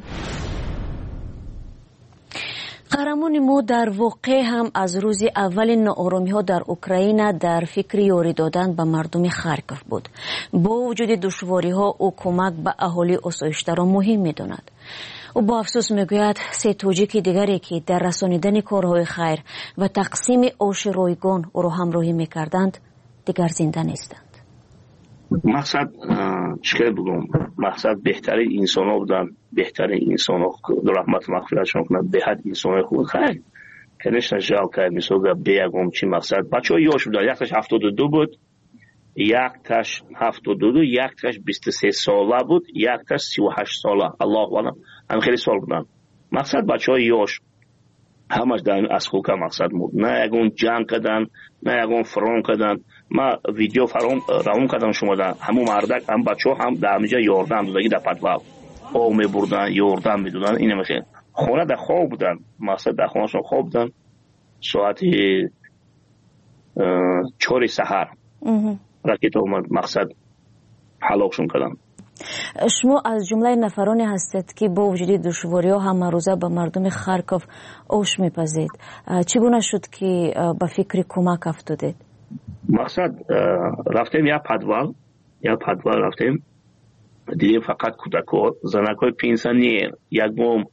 قهرمان ما در واقع هم از روز اول ناآرامی ها در اوکراین در فکر یاری دادن به مردم خارکوف بود. با وجود دشواری ها او کمک به اهالی آسایش‌تر را مهم می‌داند. او با افسوس میگوید سه توجیک دیگری که در رسانیدن کارهای خیر و تقسیم آش رایگان او را همراهی می‌کردند دیگر زنده نیستند. مقصد چیکار بگم، مقصد بهترین انسان ها بودن، بهترین انسان ها در رحمت مغفرتشون کنن، به حد انسان های خوب. خیلی کنشن جال کرد میسوگه بیگم چی مقصد بچه های یاش بودن، یک تاش هفتاد و دو بود، یک تاش هفتاد و دو، یک تاش بیست و سه ساله بود، یک تاش سی و هشت ساله. الله والا هم خیلی سال بودن. مقصد بچه های یاش همش در اسخوکه مقصد بود، نه یکون جنگ کردن نه یکون فرام کردن. ما ویدیو فرام روم کردم شما در همون مردک هم بچه هم در همینجا یاردن دودگی در پدوال او می بردن یاردن می دودن. اینه میخواه خونه در خواب بودن، مقصد در خونه شون خواب بودن ساعتی چهار سحر راکت اومد مقصد حلاکشون کردن. شما از جمله نفرانی هستید که با وجود دشواری ها همه روزه به مردم خارکوف آش میپزید. چگونه شد که به فکر کمک افتادید؟ مقصد رفتیم یا پدوال یا پدوال رفتیم دیدیم فقط کودک‌ها زنک‌های پنسیونر یک بوم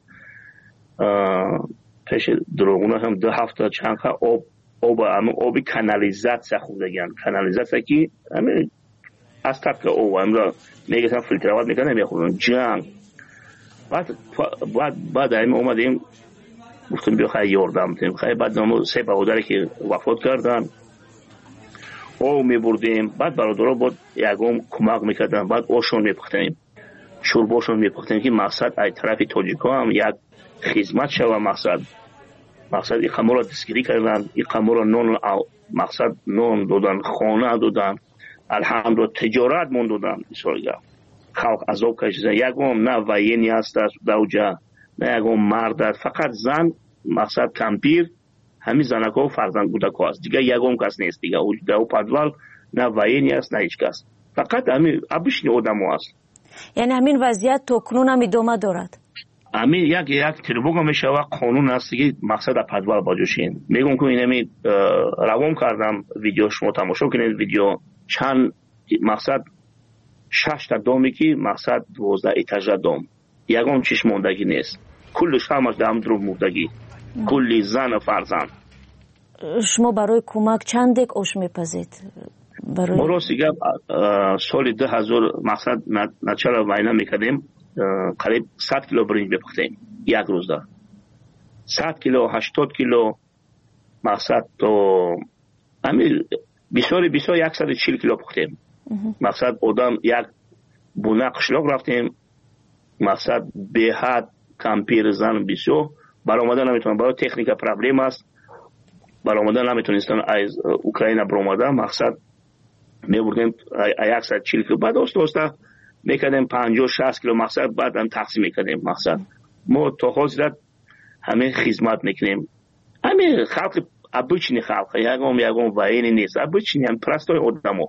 پیش دروغونه هم دو هفته چند خواهد آب آب همون آبی کانالیزاسیا خوردگیان. کانالیزاسیا که همین از طرف آب همون میگه فیلتروات میکنه میخورن جنگ. بعد بعد بعد همین اومدیم گفتم بیا خیلی یاردم تیم خیلی. بعد همون سه برادری که وفات کردن او میبردیم، بعد برادرها بود یکم کمک میکردن، بعد اوشون میپختیم شورباشون میپختیم که مقصد ای طرف تاجیکا هم یک خدمت شوه. مقصد مقصد این قمر را دستگیری کردن، این قمر را نون مقصد نون دادن، خانه دادن، الحمدلله تجارت من دادن. خلق عذاب کشیدن. یکم نه وینی هست دوجه نه یکم مرد است، فقط زن مقصد کمپیر همین زنکا و فرزند کودک‌ها است دیگه، یکم کس نیست دیگه. او در پدوال نه وینی است نه هیچ کس، فقط همین ابیشنی آدم‌ها است. یعنی همین وضعیت تا کنون هم ادامه دارد؟ همین یک یک تریبوگا میشه و قانون است که مقصد پدوال باجوشین. میگم که این همین روام کردم ویدیو شما تماشا کنید. ویدیو چند مقصد شش تا دومی که مقصد دوازده ایتاژ دوم یکم چیش موندگی نیست، کلش همش دم درو موندگی، کلی زن و فرزند. شما برای کمک چند دک آش میپزید؟ برای... ما راستیگه سال دو هزار مقصد نچرا وینا میکردیم قریب صد کیلو برنج بپختیم یک روز دار. صد کیلو هشتاد کیلو مقصد تو همین بسیاری بسیار صد و چهل کیلو پختیم. مقصد آدم یک بونه قشلاق رفتیم. مقصد به حد کمپیر زن بسیار برآمدن نمیتونن، برای تکنیک پرابلم است، برآمدن نمیتونستن از اوکراین برآمدن. مقصد میبردیم صد و چهل کیلو، بعد دوست دوستا میکردیم پنجاه شصت کیلو. مقصد بعد هم تقسیم میکردیم. مقصد ما تا حاضرت همه خدمت میکنیم. همه خلق ابوچنی خلق یگام یگام واینی نیست، ابوچنی هم پرستای آدمو.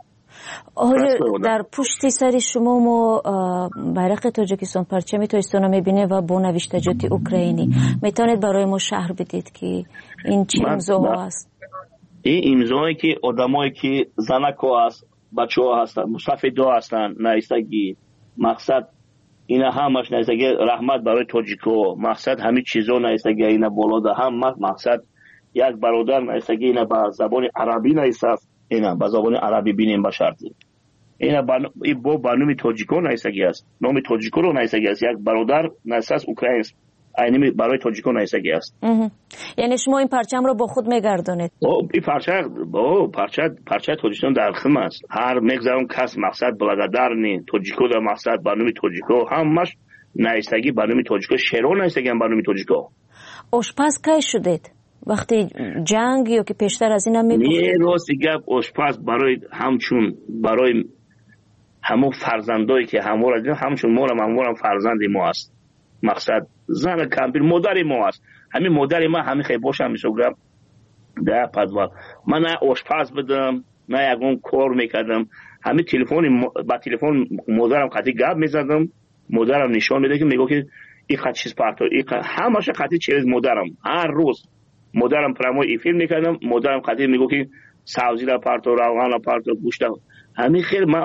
آیا در پشت سر شما ما بیرق تاجیکستان پرچم تاجیکستان رو میبینه و با نوشتجات اوکراینی، میتونید برای ما شهر بدید که این چه امضاها است؟ این امضایی که آدمایی که زنکا هست، بچه ها هستن، مسافدا هستن، نایستگی. مقصد اینا همش نایستگی رحمت برای تاجیکو. مقصد همین چیزا نایستگی اینا بالا هم مقصد یک برادر نایستگی اینا با زبان عربی نایست، اینا با زبان عربی بینیم با شرطی. اینا با این با بانومی تاجیکو نایستگی است، نام تاجیکو رو نایستگی است. یک برادر نایست اوکراین اینمی برای تاجیکو نایستگی است. یعنی شما این پرچم رو با خود میگردونید؟ این پرچم با پرچم پرچم تاجیکستان در خم است. هر میگذارم کس مقصد بلگدار نی تاجیکو در مقصد بانومی تاجیکو همش نایستگی بانومی تاجیکو شهرو نایستگی هم بانومی تاجیکو. آشپز کی شدید؟ وقتی جنگ یا که پیشتر از این هم میپخت؟ نه راستی گپ آشپز برای همچون برای همون فرزندایی که همون را همچون ما هم همون فرزند ما است. مقصد زن کمپیر مادر ما است. همین مادر ما همین خیلی باشم میشوگم در پدوال. من نه آشپز بدم نه یکون کار میکردم. همین تلفن با تلفن مادرم خطی گپ میزدم. مادرم نشان میده که میگه که این خط چیز پارتو این همش خطی چیز مادرم هر روز مادرم پرامو ای فیلم میکردم. مادرم خطی میگه که سبزی را پارتو روغن را پارتو گوشت همین خیلی ما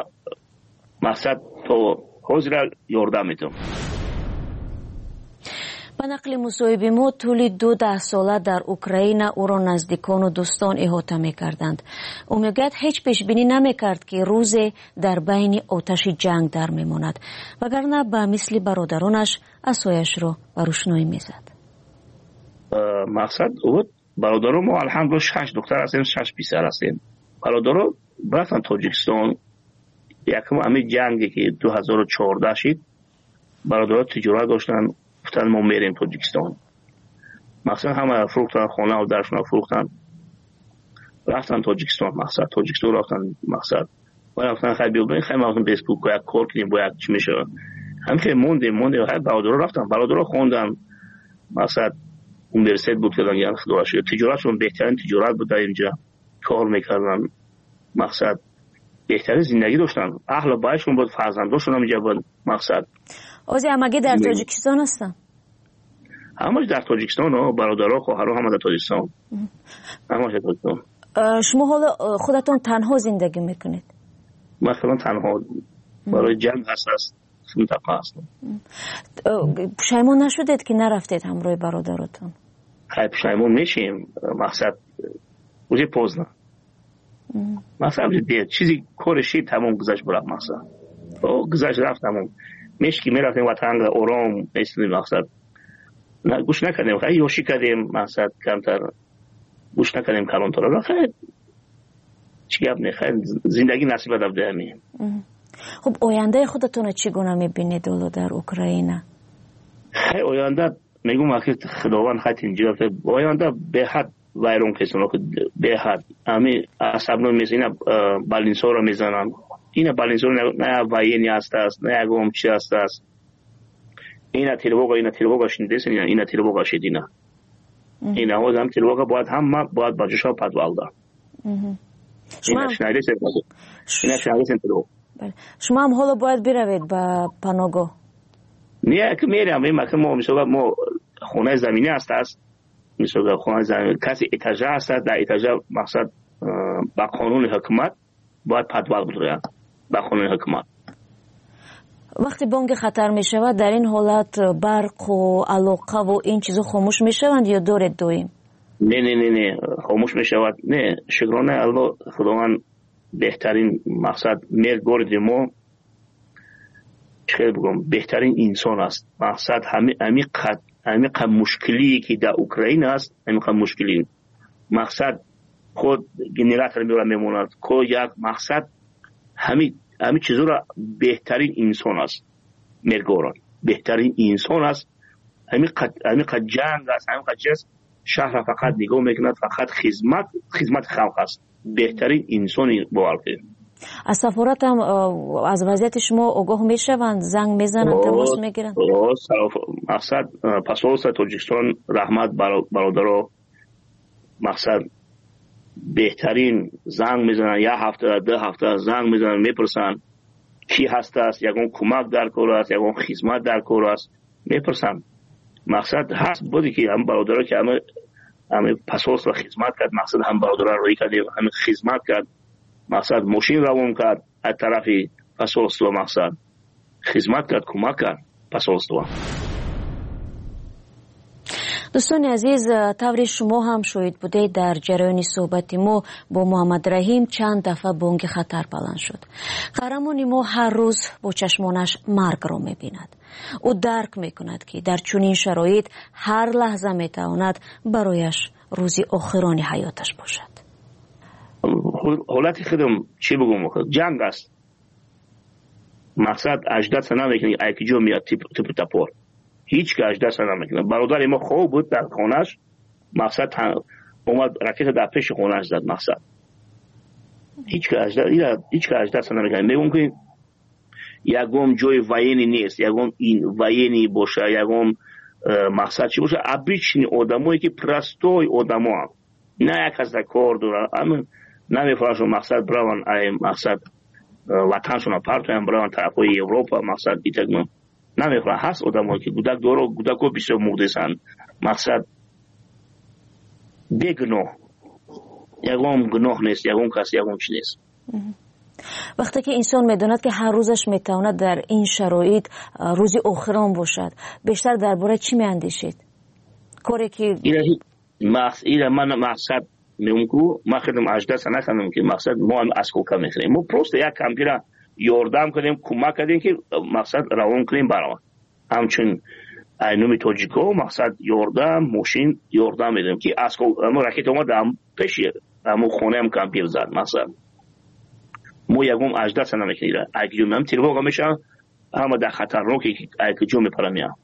مقصد تو حاضر یاردم میتونم. به نقل مصاحبه ما طول دو ده ساله در اوکراین او را نزدیکان و دوستان احاطه میکردند. او میگوید هیچ پیش بینی نمیکرد که روز در بین آتش جنگ در میماند، وگرنه به مثل برادرانش عصایش را به روشنایی میزد. مقصد بود برادران ما الحمدلله شش دختر هستیم، شش پسر هستیم. برادران رفتن تاجیکستان. یکم همین جنگی که دو هزار و چهارده شد برادران تجارت داشتن، گفتن ما میریم تاجیکستان. مقصد همه فروختن خانه و درشون فروختن رفتن تاجیکستان. مقصد تاجیکستان رفتن. مقصد و رفتن خیلی بیابن خیلی رفتن بیسبوک باید کار کنیم باید چی میشه هم خیلی موندیم موندیم خیلی برادران رفتن برادران خوندن. مقصد اونیورسیت بود کردن یعنی خداش تجارتشون بهترین تجارت بود در اینجا کار میکردن. مقصد بهترین زندگی داشتن. اهل بایشون بود، فرزنداشون هم اینجا بود. مقصد اوزی همگی در تاجیکستان هستن؟ همش در تاجیکستان ها برادرها خواهرها همه در تاجیکستان. همش در تاجیکستان. شما حالا خودتون تنها زندگی میکنید؟ مثلا تنها برای جنگ هست هست منطقه هستم. پشیمون نشدید که نرفتید همراه برادراتون؟ خیلی پشیمون میشیم. مقصد اوزی پوزنه مثلا دید چیزی کارشی تمام گذشت برم. مثلا او گذشت رفت تمام میشکی میرفتیم وطن آرام ایستیم. مقصد نه گوش نکردیم خیلی یوشی کردیم. مقصد کمتر گوش نکردیم کلانتر را خیلی چی گفت نه خیلی زندگی نصیب دفته همین. خب آینده خودتون چگونه میبینید در اوکراین؟ خیلی آینده میگم که خداوند خیلی اینجا آینده به حد ویرون کسانو که به حد همین عصبنو میزنن بالینسو رو میزنن. اینا بالینسو نه واینی هست است نه اگم چی هست است. اینا تلوگا اینا تلوگا شنیدین اینا اینا تلوگا شدینا. اینا هو هم تلوگا باید هم باید باجشا پدوالدا. شما شنیدین اینا شنیدین تلوگا. شما هم حالا باید بروید به پناهگاه. نه که میرم این که ما میشه ما خونه زمینی هست است. میشه خونه زمینی کسی اتاجه هست در اتاجه مقصد با قانون حکومت باید پدوال بگیرن با قانون حکومت. وقتی بانک خطر می شود در این حالت برق و علاقه و این چیزا خاموش می شوند یا دارید دویم؟ نه نه نه نه خاموش می شود. نه شکرانه الله خداوند بهترین مقصد مرگورد ما چه بگم بهترین انسان است. مقصد همه عمیق عمیق مشکلی که در اوکراین است عمیق مشکلی مقصد خود گنراتور میره میموند که یک مقصد همین همین چیزا را بهترین انسان است میگورن بهترین انسان است همین قد همین قد جنگ است همین قد چیز شهر فقط نگاه میکند فقط خدمت خدمت خلق است بهترین انسانی باورده از سفارت هم از وضعیت شما آگاه میشوند زنگ میزنند تماس میگیرند مقصد پاسپورت تاجیکستان رحمت برادر مقصد بهترین زنگ میزنن یا هفته ده هفته زنگ میزنن میپرسن کی هست است یگون کمک در کار است یگون خدمت در کار است میپرسن مقصد هست بودی که هم برادرها که همه همه پاسپورت را خدمت کرد مقصد هم برادرها روی کرد همه خدمت کرد مقصد ماشین روان کرد از طرف پاسپورت و مقصد خدمت کرد کمک کرد پاسپورت. دوستان عزیز طوری شما هم شاید بوده در جریان صحبت ما با محمد رحیم چند دفعه بانگ خطر بلند شد. قهرمان ما هر روز با چشمانش مرگ را می‌بیند. او درک می‌کند که در چنین شرایط هر لحظه می‌تواند برایش روزی آخران حیاتش باشد. حالت خودم چی بگم جنگ است. مقصد اجداد سنا می‌کنی ایکی جو میاد تیپ تیپ تاپور. هیچ که اجداد سنا می‌کنه. برادر ما خوب بود در خانه‌اش مقصد اومد راکت در پیش خانه‌اش زد مقصد. هیچ که اجداد هیچ که اجداد سنا می‌کنه. میگم که یگم جای واینی نیست یگم این واینی باشه یگم مقصد چی باشه ابیچنی آدمایی که پرستوی آدما نه یک از کار داره اما نمیفراشون مقصد براون ای مقصد وطنشون پارتویم براون طرفای اروپا مقصد ایتگم نمیفرا هست آدمایی که گودک داره گودکو بسیار مقدسن مقصد بگناه یگم گناه نیست یگم کسی یگم چی نیست. وقتی که انسان میداند که هر روزش میتواند در این شرایط روزی آخران باشد بیشتر درباره چی میاندیشید؟ کاری که ایره من مقصد میگم ما خودم اجدا سنا کنم که مقصد ما هم از کوکا میخریم ما پروست یک کمپیوتر یاردم کنیم کمک کنیم که مقصد روان کنیم برام همچون اینومی توجیکو مقصد یاردم ماشین یاردم میدیم که از ما راکت اومد هم پیشیه همون خونه هم کمپیوتر زد مقصد ما یکم اجدا سنا میکنیم اگه جو میام تیرواقع میشم همه در خطر رو که اگه جو میپرم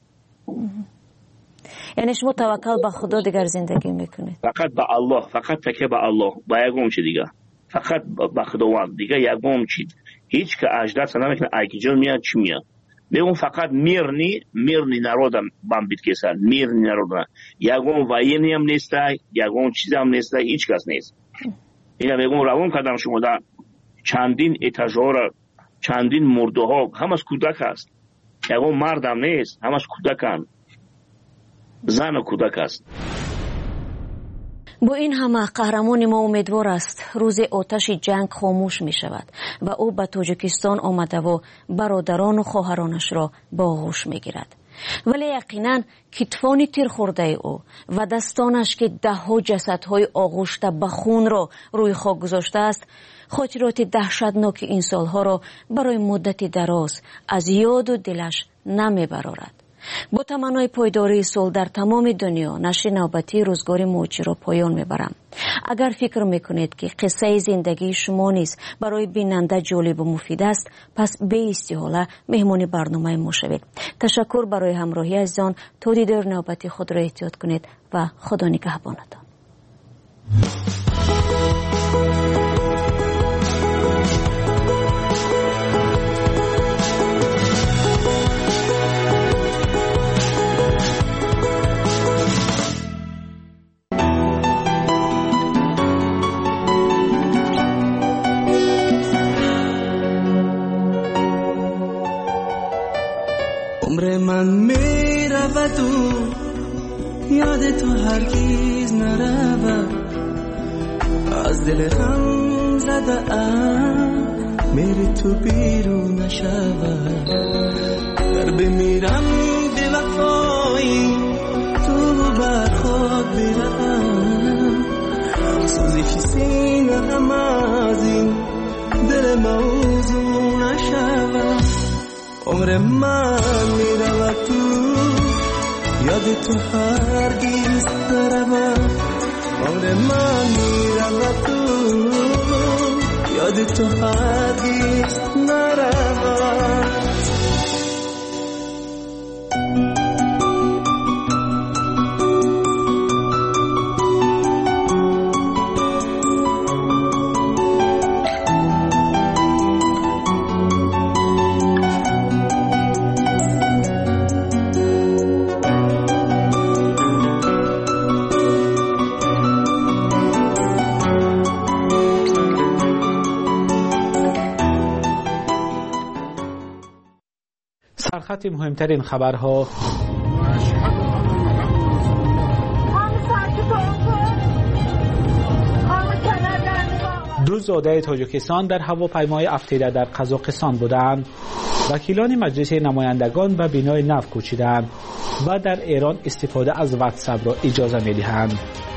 یعنی شما توکل به خدا دیگر زندگی میکنید فقط به الله فقط تکیه به الله با یکم چی دیگه فقط به خداوند دیگه یکم چی هیچ که اجدا سنا میکنه اگه جو میاد چی میاد میگم فقط میرنی میرنی نرودم بام بیت کسر میرنی نرودم یکم واینی هم نیست یکم چیز هم نیست هیچ کس نیست اینا میگم روان کردم شما در چندین اتاژها چندین مرده ها همش کودک است یکم مردم نیست همش کودکان زن و کودک است. با این همه قهرمان ما امیدوار است روز آتش جنگ خاموش می شود و او به تاجیکستان آمده و برادران و خواهرانش را با آغوش می گیرد. ولی یقینا کتفان تیر خورده او و دستانش که ده ها جسدهای آغوشته به خون را روی خاک گذاشته است خاطرات دهشتناک این سالها را برای مدت دراز از یاد و دلش نمی برارد. با تمنای پایداری صلح در تمام دنیا نشر نوبتی روزگار موجی را پایان میبرم. اگر فکر میکنید که قصه زندگی شما نیز برای بیننده جالب و مفید است پس به استحاله مهمان برنامه ما شوید. تشکر برای همراهی عزیزان. تا دیدار نوبتی خود را احتیاط کنید و خدا نگهبانتان. عمر من می رود و یاد تو هرگیز نرود از دل غم زده ام میری تو بیرون نشود در بمیرم به وفایی تو بر خود بیرم سوزی که سینه هم از این دل موضوع نشود عمر من می رود تو یاد تو هرگیز نرود عمر من میرود تو یاد تو هرگز نرود. سرخط مهمترین خبرها. دو زاده تاجیکستان در هواپیمای افتیده در قزاقستان بودند. وکیلان مجلس نمایندگان به بینای نفت کوچیدند و در ایران استفاده از واتساپ را اجازه می‌دهند.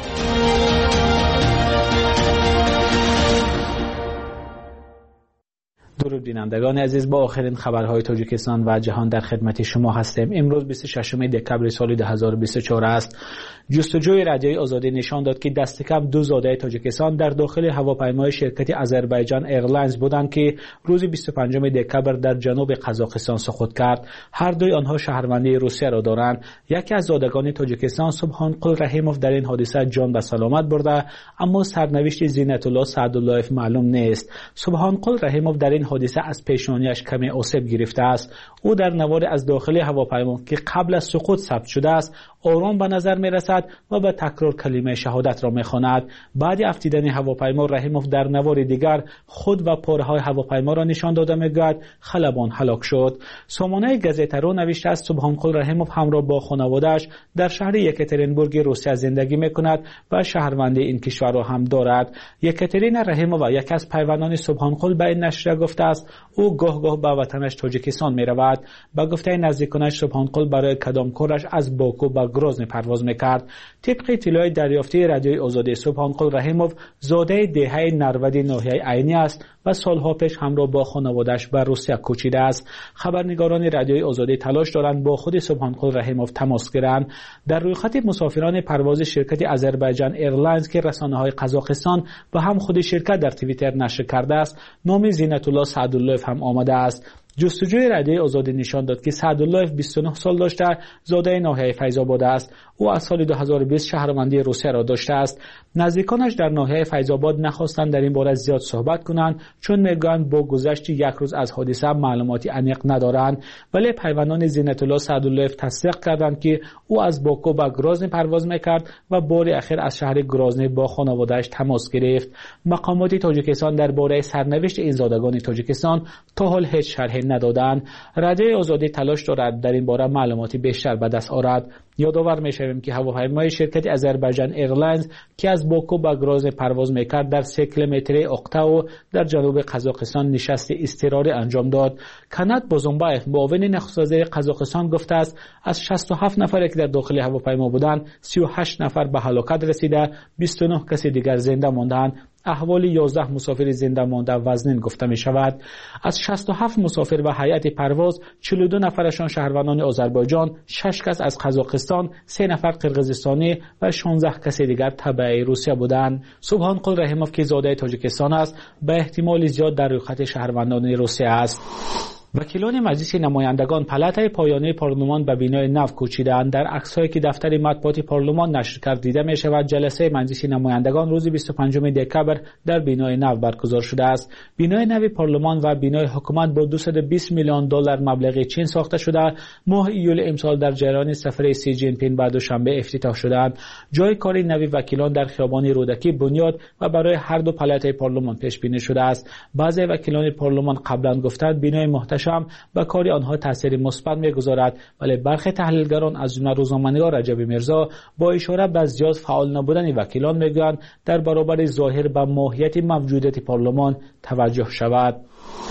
درود بینندگان عزیز، با آخرین خبرهای تاجیکستان و جهان در خدمت شما هستیم. امروز بیست و ششم دکبر سال دو هزار و بیست و چهار است. جستجوی رادیوی آزادی نشان داد که دست کم دو زاده تاجیکستان در داخل هواپیمای شرکت آذربایجان ایرلاینز بودند که روز بیست و پنجم دکبر در جنوب قزاقستان سقوط کرد. هر دوی آنها شهروندی روسیه را دارند. یکی از زادگان تاجیکستان سبحانقل رحیموف در این حادثه جان به سلامت برده، اما سرنوشت زینت الله سعداللهیف معلوم نیست. سبحانقل رحیموف در این حادثه از پیشانیش کمی آسیب گرفته است. او در نواری از داخل هواپیما که قبل از سقوط ثبت شده است آرام به نظر می رسد و به تکرار کلمه شهادت را می خواند. بعد افتیدن هواپیما رحیموف در نوار دیگر خود و پاره های هواپیما را نشان داده می گوید خلبان هلاک شد. سامانه گزیته رو نوشته است سبحانقل رحیموف همراه با خانواده‌اش در شهر یکاترینبورگ روسیه زندگی می کند و شهروندی این کشور را هم دارد. یکاترینا رحیمووا یکی از پیوندان سبحانقل به این نشریه گفته است او گاه گاه به وطنش تاجیکستان می رود. به گفته نزدیکانش سبحانقل برای کدام کارش از باکو به گروزن پرواز می کرد. طبق اطلاع دریافتی رادیوی آزادی سبحانقل رحیموف زاده دهه نروده ناحیه عینی است و سالها پیش همراه با خانواده‌اش به روسیه کوچیده است. خبرنگاران رادیوی آزادی تلاش دارند با خود سبحانقل رحیموف تماس گیرند. در رویخط مسافران پرواز شرکت آذربایجان ایرلاینز که رسانه‌های قزاقستان و هم خود شرکت در توییتر نشر کرده است، نام زینت الله سعداللهیف هم آمده است. جستجوی رادیوی آزادی نشان داد که سعداللهیف بیست و نه سال داشته، زاده ناحیه فیض‌آباد است. او از سال دو هزار و بیست شهروندی روسیه را داشته است. نزدیکانش در ناحیه فیض‌آباد نخواستند در این باره زیاد صحبت کنند، چون میگویند با گذشت یک روز از حادثه معلوماتی عمیق ندارند. ولی پیوندان زینت الله سعداللهیف تصدیق کردند که او از باکو به گروزن پرواز میکرد و بار اخیر از شهر گروزن با خانواده‌اش تماس گرفت. مقامات تاجیکستان درباره سرنوشت این زادگان تاجیکستان تا حال هیچ شرحی ندادند. رادیوی آزادی تلاش دارد در این باره معلوماتی بیشتر به دست آورد. یادآور می‌شویم که هواپیمای شرکت آذربایجان ایرلاینز که از باکو به گروزن پرواز می‌کرد در سه کیلومتری اقتاو در جنوب قزاقستان نشست اضطراری انجام داد. کنات بوزونبایف معاون نخست وزیر قزاقستان گفته است از شصت و هفت نفر که در داخل هواپیما بودند سی و هشت نفر به هلاکت رسیده، بیست و نه کسی دیگر زنده ماندند. احوال یازده مسافر زنده مانده وزنین گفته می شود. از شصت و هفت مسافر و هیئت پرواز چهل و دو نفرشان شهروندان آذربایجان، شش کس از قزاقستان، سه نفر قرقیزستانی و شانزده کس دیگر تبع روسیه بودند. سبحانقل رحیموف که زاده تاجیکستان است، به احتمال زیاد در رویخط شهروندان روسیه است. وکیلان مجلس نمایندگان پلاتای پایانی پارلمان به بینای نو کوچیدند. در عکس‌هایی که دفتر مطبوعات پارلمان نشر کرد دیده می‌شود جلسه مجلس نمایندگان روز بیست و پنجم دکبر در بینای نو برگزار شده است. بینای نو پارلمان و بینای حکومت با دویست و بیست میلیون دلار مبلغ چین ساخته شده. ماه ایول امسال در جریان سفر سی جین پین بعد دوشنبه افتتاح شدند. جای کار نو وکیلان در خیابان رودکی بنیاد و برای هر دو پلاتای پارلمان پیش بینی شده است. بعضی وکیلان پارلمان قبلا گفتند بینای محتشم به کار آنها تاثیر مثبت می‌گذارد، ولی برخی تحلیلگران از جمله روزنامه‌نگار رجب میرزا با اشاره به زیاد فعال نبودن وکیلان میگویند در برابر ظاهر به ماهیت موجودیت پارلمان توجه شود.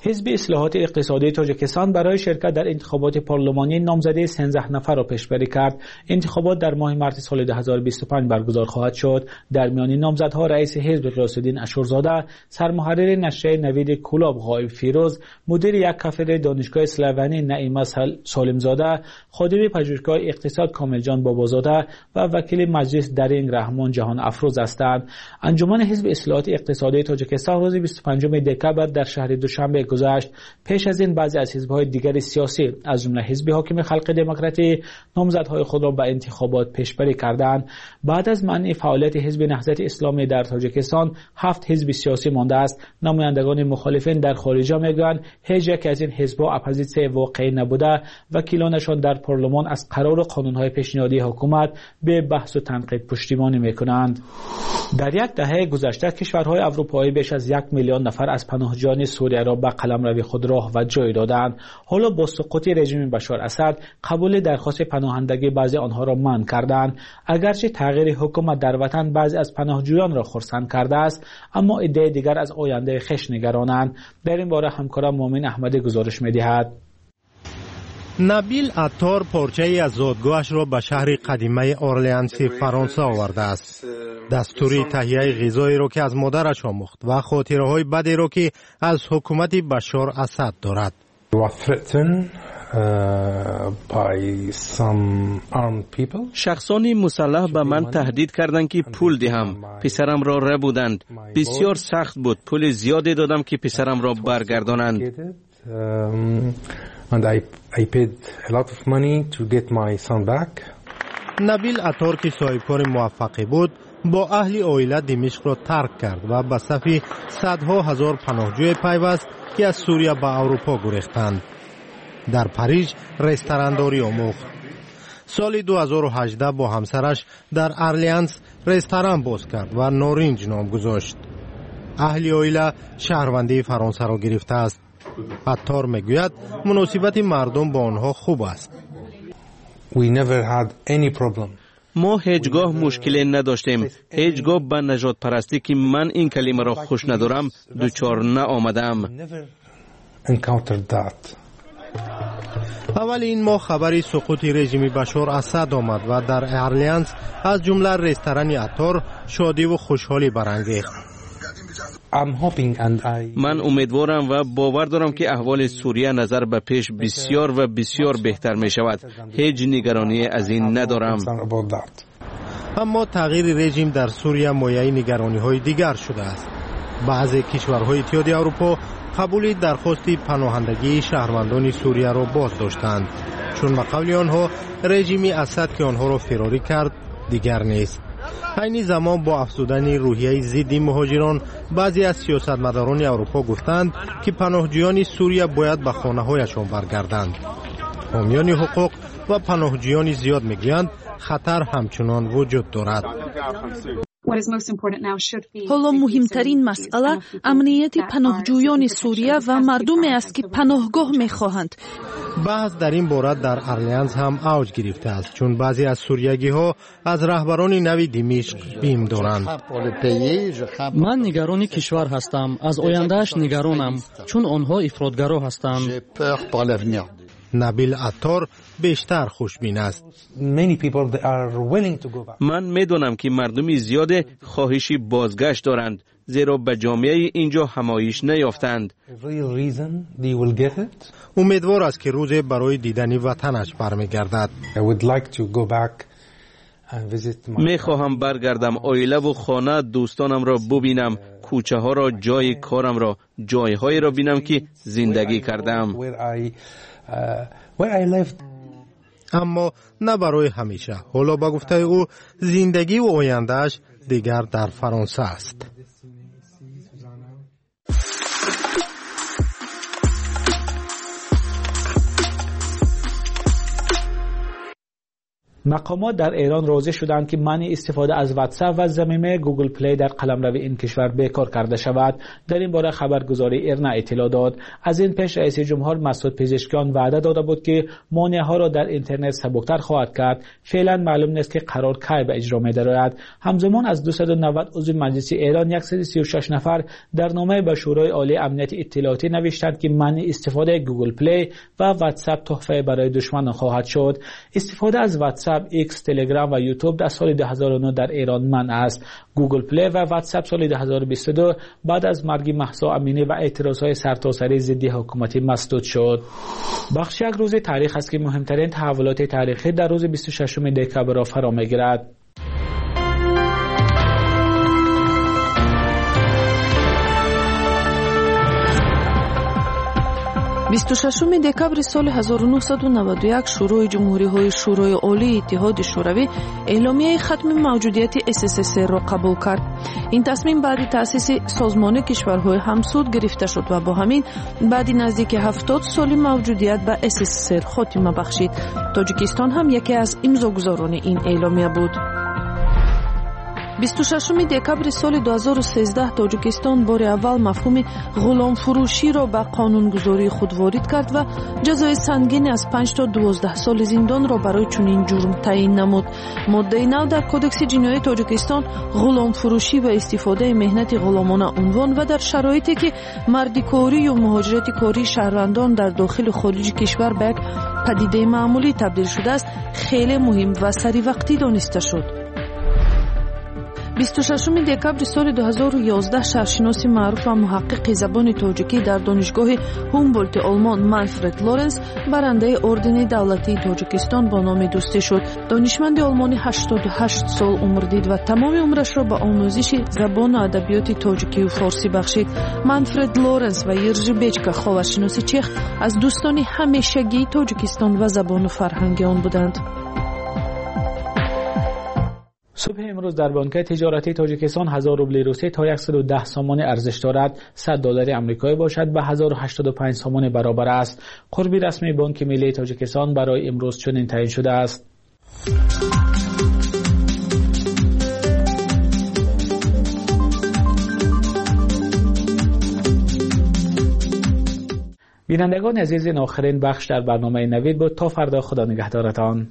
حزب اصلاحات اقتصادی تاجیکستان برای شرکت در انتخابات پارلمانی نامزدی سیزده نفر را پیشبری کرد. انتخابات در ماه مارس سال دو هزار و بیست و پنج برگزار خواهد شد. در میان نامزدها رئیس حزب غیاث‌الدین اشورزاده، سرمحرر نشریه نوید کلاب غایب فیروز، مدیر یک کافه دانشگاه اسلوونی نعیمه سالمزاده، خادم پژوهشگاه اقتصاد کاملجان بابازاده و وکیل مجلس درینگ رحمان جهان افروز هستند. انجمن حزب اصلاحات اقتصادی تاجیکستان روز بیست و پنجم دکبر در شهر دوشنبه گذشت. پیش از این بعضی از حزب‌های دیگر سیاسی از جمله حزب حاکم خلق دموکراتی نامزدهای خود را به انتخابات پیشبری کردند. بعد از منع فعالیت حزب نهضت اسلامی در تاجیکستان، هفت حزب سیاسی مانده است. نمایندگان مخالفین در خارج میگویند هیچ یک از این حزب‌ها اپوزیسیون واقعی نبوده. وکیلانشان در پارلمان از قرار قانون‌های پیشنهادی حکومت به بحث و تنقید پشتیبانی می‌کنند. در یک دهه گذشته کشورهای اروپایی بیش از یک میلیون نفر از پناهجویان سوریه را به قلمرو خود راه و جای دادند. حالا با سقوط رژیم بشار اسد قبول درخواست پناهندگی بعضی آنها را منع کردند. اگرچه تغییر حکومت در وطن بعضی از پناهجویان را خرسند کرده است، اما عده دیگر از آینده خویش نگرانند. در این باره همکارم مومن احمدی گزارش می‌دهد. نبیل عطار پارچه‌ای از زادگاهش را به شهر قدیمه اورلئانسی فرانسه آورده است. دستوری تهیه غذایی را که از مادرش آموخت و خاطره‌های بدی را که از حکومت بشار اسد دارد. شخصانی مسلح به من تهدید کردند که پول دهم. پسرم را ربودند. بسیار سخت بود. پول زیادی دادم که پسرم را برگردانند. And I, I paid a lot of money to get my son back. نبیل عطار که صاحبکار موفقی بود با اهل عائله دمشق را ترک کرد و به صف صدها هزار پناهجوی پیوست که از سوریه به اروپا گریختند. در پاریس رستورانداری آموخت. سال دو هزار و هجده با همسرش در ارلیانس رستوران باز کرد و نارنج نام گذاشت. اهل عائله شهروندی فرانسه را گرفته است. عطار میگوید مناسبت مردم با آنها خوب است. We never had any problem. ما هیچگاه مشکلی نداشتیم. هیچگاه به نجات پرستی که من این کلمه را خوش ندارم دوچار نآمدم. اول این ماه خبری سقوط رژیم بشار اسد آمد و در ارلیانس از جمله رستوران عطار شادی و خوشحالی برانگیخت. من امیدوارم و باور دارم که احوال سوریه نظر به پیش بسیار و بسیار بهتر می شود. هیچ نگرانی از این ندارم. اما تغییر رژیم در سوریه مایه نگرانی های دیگر شده است. بعضی کشورهای اتحادیه اروپا قبول درخواست پناهندگی شهروندان سوریه را باز داشتند، چون به قول آنها رژیم اسد که آنها را فراری کرد دیگر نیست. عین زمان با افزودن روحیه ضد مهاجران، بعضی از سیاستمداران اروپا گفتند که پناهجویان سوریه باید به خانه‌هایشان برگردند. حامیان حقوق و پناهجویان زیاد میگویند خطر همچنان وجود دارد. حالا مهمترین مسئله امنیت پناهجویان سوریه و مردمی است که پناهگاه می‌خواهند. بحث در این باره در ارلیانس هم اوج گرفته است، چون بعضی از سوریگی ها از رهبران نوی دمشق بیم دارند. من نگران کشور هستم، از آیندهش نگرانم، چون آنها افراطگرا هستند. نبیل عطار بیشتر خوشبین است. من میدونم که مردم زیاد خواهشی بازگشت دارند، زیرا به جامعه اینجا همایش نیافتند. امیدوار است که روز برای دیدن وطنش برمیگردد. میخواهم برگردم عائله و خانه دوستانم را ببینم، کوچه ها را، جای کارم را، جایهایی را بینم که زندگی کردم. اما نه برای همیشه. حالا با گفته او زندگی و آیندهش دیگر در فرانسه است. مقامات در ایران راضی شدند که منع استفاده از واتساپ و ضمیمه گوگل پلی در قلمرو این کشور بیکار کرده شود. در این باره خبرگزاری ایرنا اطلاع داد. از این پیش رئیس جمهور مسعود پزشکیان وعده داده بود که مانع‌ها را در اینترنت سبکتر خواهد کرد. فعلا معلوم نیست که قرار کی به اجرا می‌دارد. همزمان از دویست و نود عضو مجلس ایران صد و سی و شش نفر در نامه به شورای عالی امنیت اطلاعاتی نوشتند که منع استفاده گوگل پلی و واتساپ تحفه برای دشمنان خواهد شد. استفاده از واتساپ، ایکس، تلگرام و یوتیوب در سال دو هزار و نه در ایران منع است. گوگل پلی و واتساپ سال دو هزار و بیست و دو بعد از مرگ مهسا امینی و اعتراضهای سرتاسری ضد حکومت مسدود شد. بخش یک روز تاریخ است که مهمترین تحولات تاریخی در روز بیست و ششم دکبر را فرا می‌گیرد. بیست و ششم دکبر سال هزار و نهصد و نود و یک شروع جمهوری‌های شورای عالی اتحاد شوروی اعلامیه ختم موجودیت اس اس اس را قبول کرد. این تصمیم بعد تأسیس سازمان کشورهای همسود گرفته شد و با همین بعد نزدیک هفتاد سال موجودیت به اس اس اس خاتمه بخشید. تاجیکستان هم یکی از امضاگزاران این اعلامیه بود. بیست و ششم دکبر سال دو هزار و سیزده تاجیکستان بار اول مفهوم غلام فروشی را به قانونگذاری خود وارد کرد و جزای سنگین از پنج تا دوازده سال زندان را برای چنین جرم تعیین نمود. ماده نو در کدکس جنایی تاجیکستان غلام فروشی و استفاده مهنت غلامانه عنوان و در شرایطی که مردکاری یا مهاجرت کاری شهروندان در داخل خارج کشور به یک پدیده معمولی تبدیل شده است خیلی مهم و سری وقتی دانسته شد. بیست و ششم دکبر سال دو هزار و یازده شهرشناس معروف و محقق زبان تاجیکی در دانشگاه هومبولت آلمان مانفرد لورنس برنده اردن دولتی تاجیکستان با نام دوستی شد. دانشمند آلمانی هشتاد و هشت سال عمر دید و تمام عمرش را به آموزش زبان و ادبیات تاجیکی و فارسی بخشید. مانفرد لورنس و یرژی بیچکا خاورشناس چخ از دوستان همیشگی تاجیکستان و زبان و فرهنگ آن بودند. صبح امروز در بانک تجارتی تاجیکستان هزار روبل روسی تا صد و ده سامان ارزش دارد. صد دلار آمریکایی باشد به هزار و هشتاد و پنج سامان برابر است. قربی رسمی بانک ملی تاجیکستان برای امروز چنین تعیین شده است. بینندگان عزیز، این آخرین بخش در برنامه نوید بود. تا فردا، خدا نگهدارتان.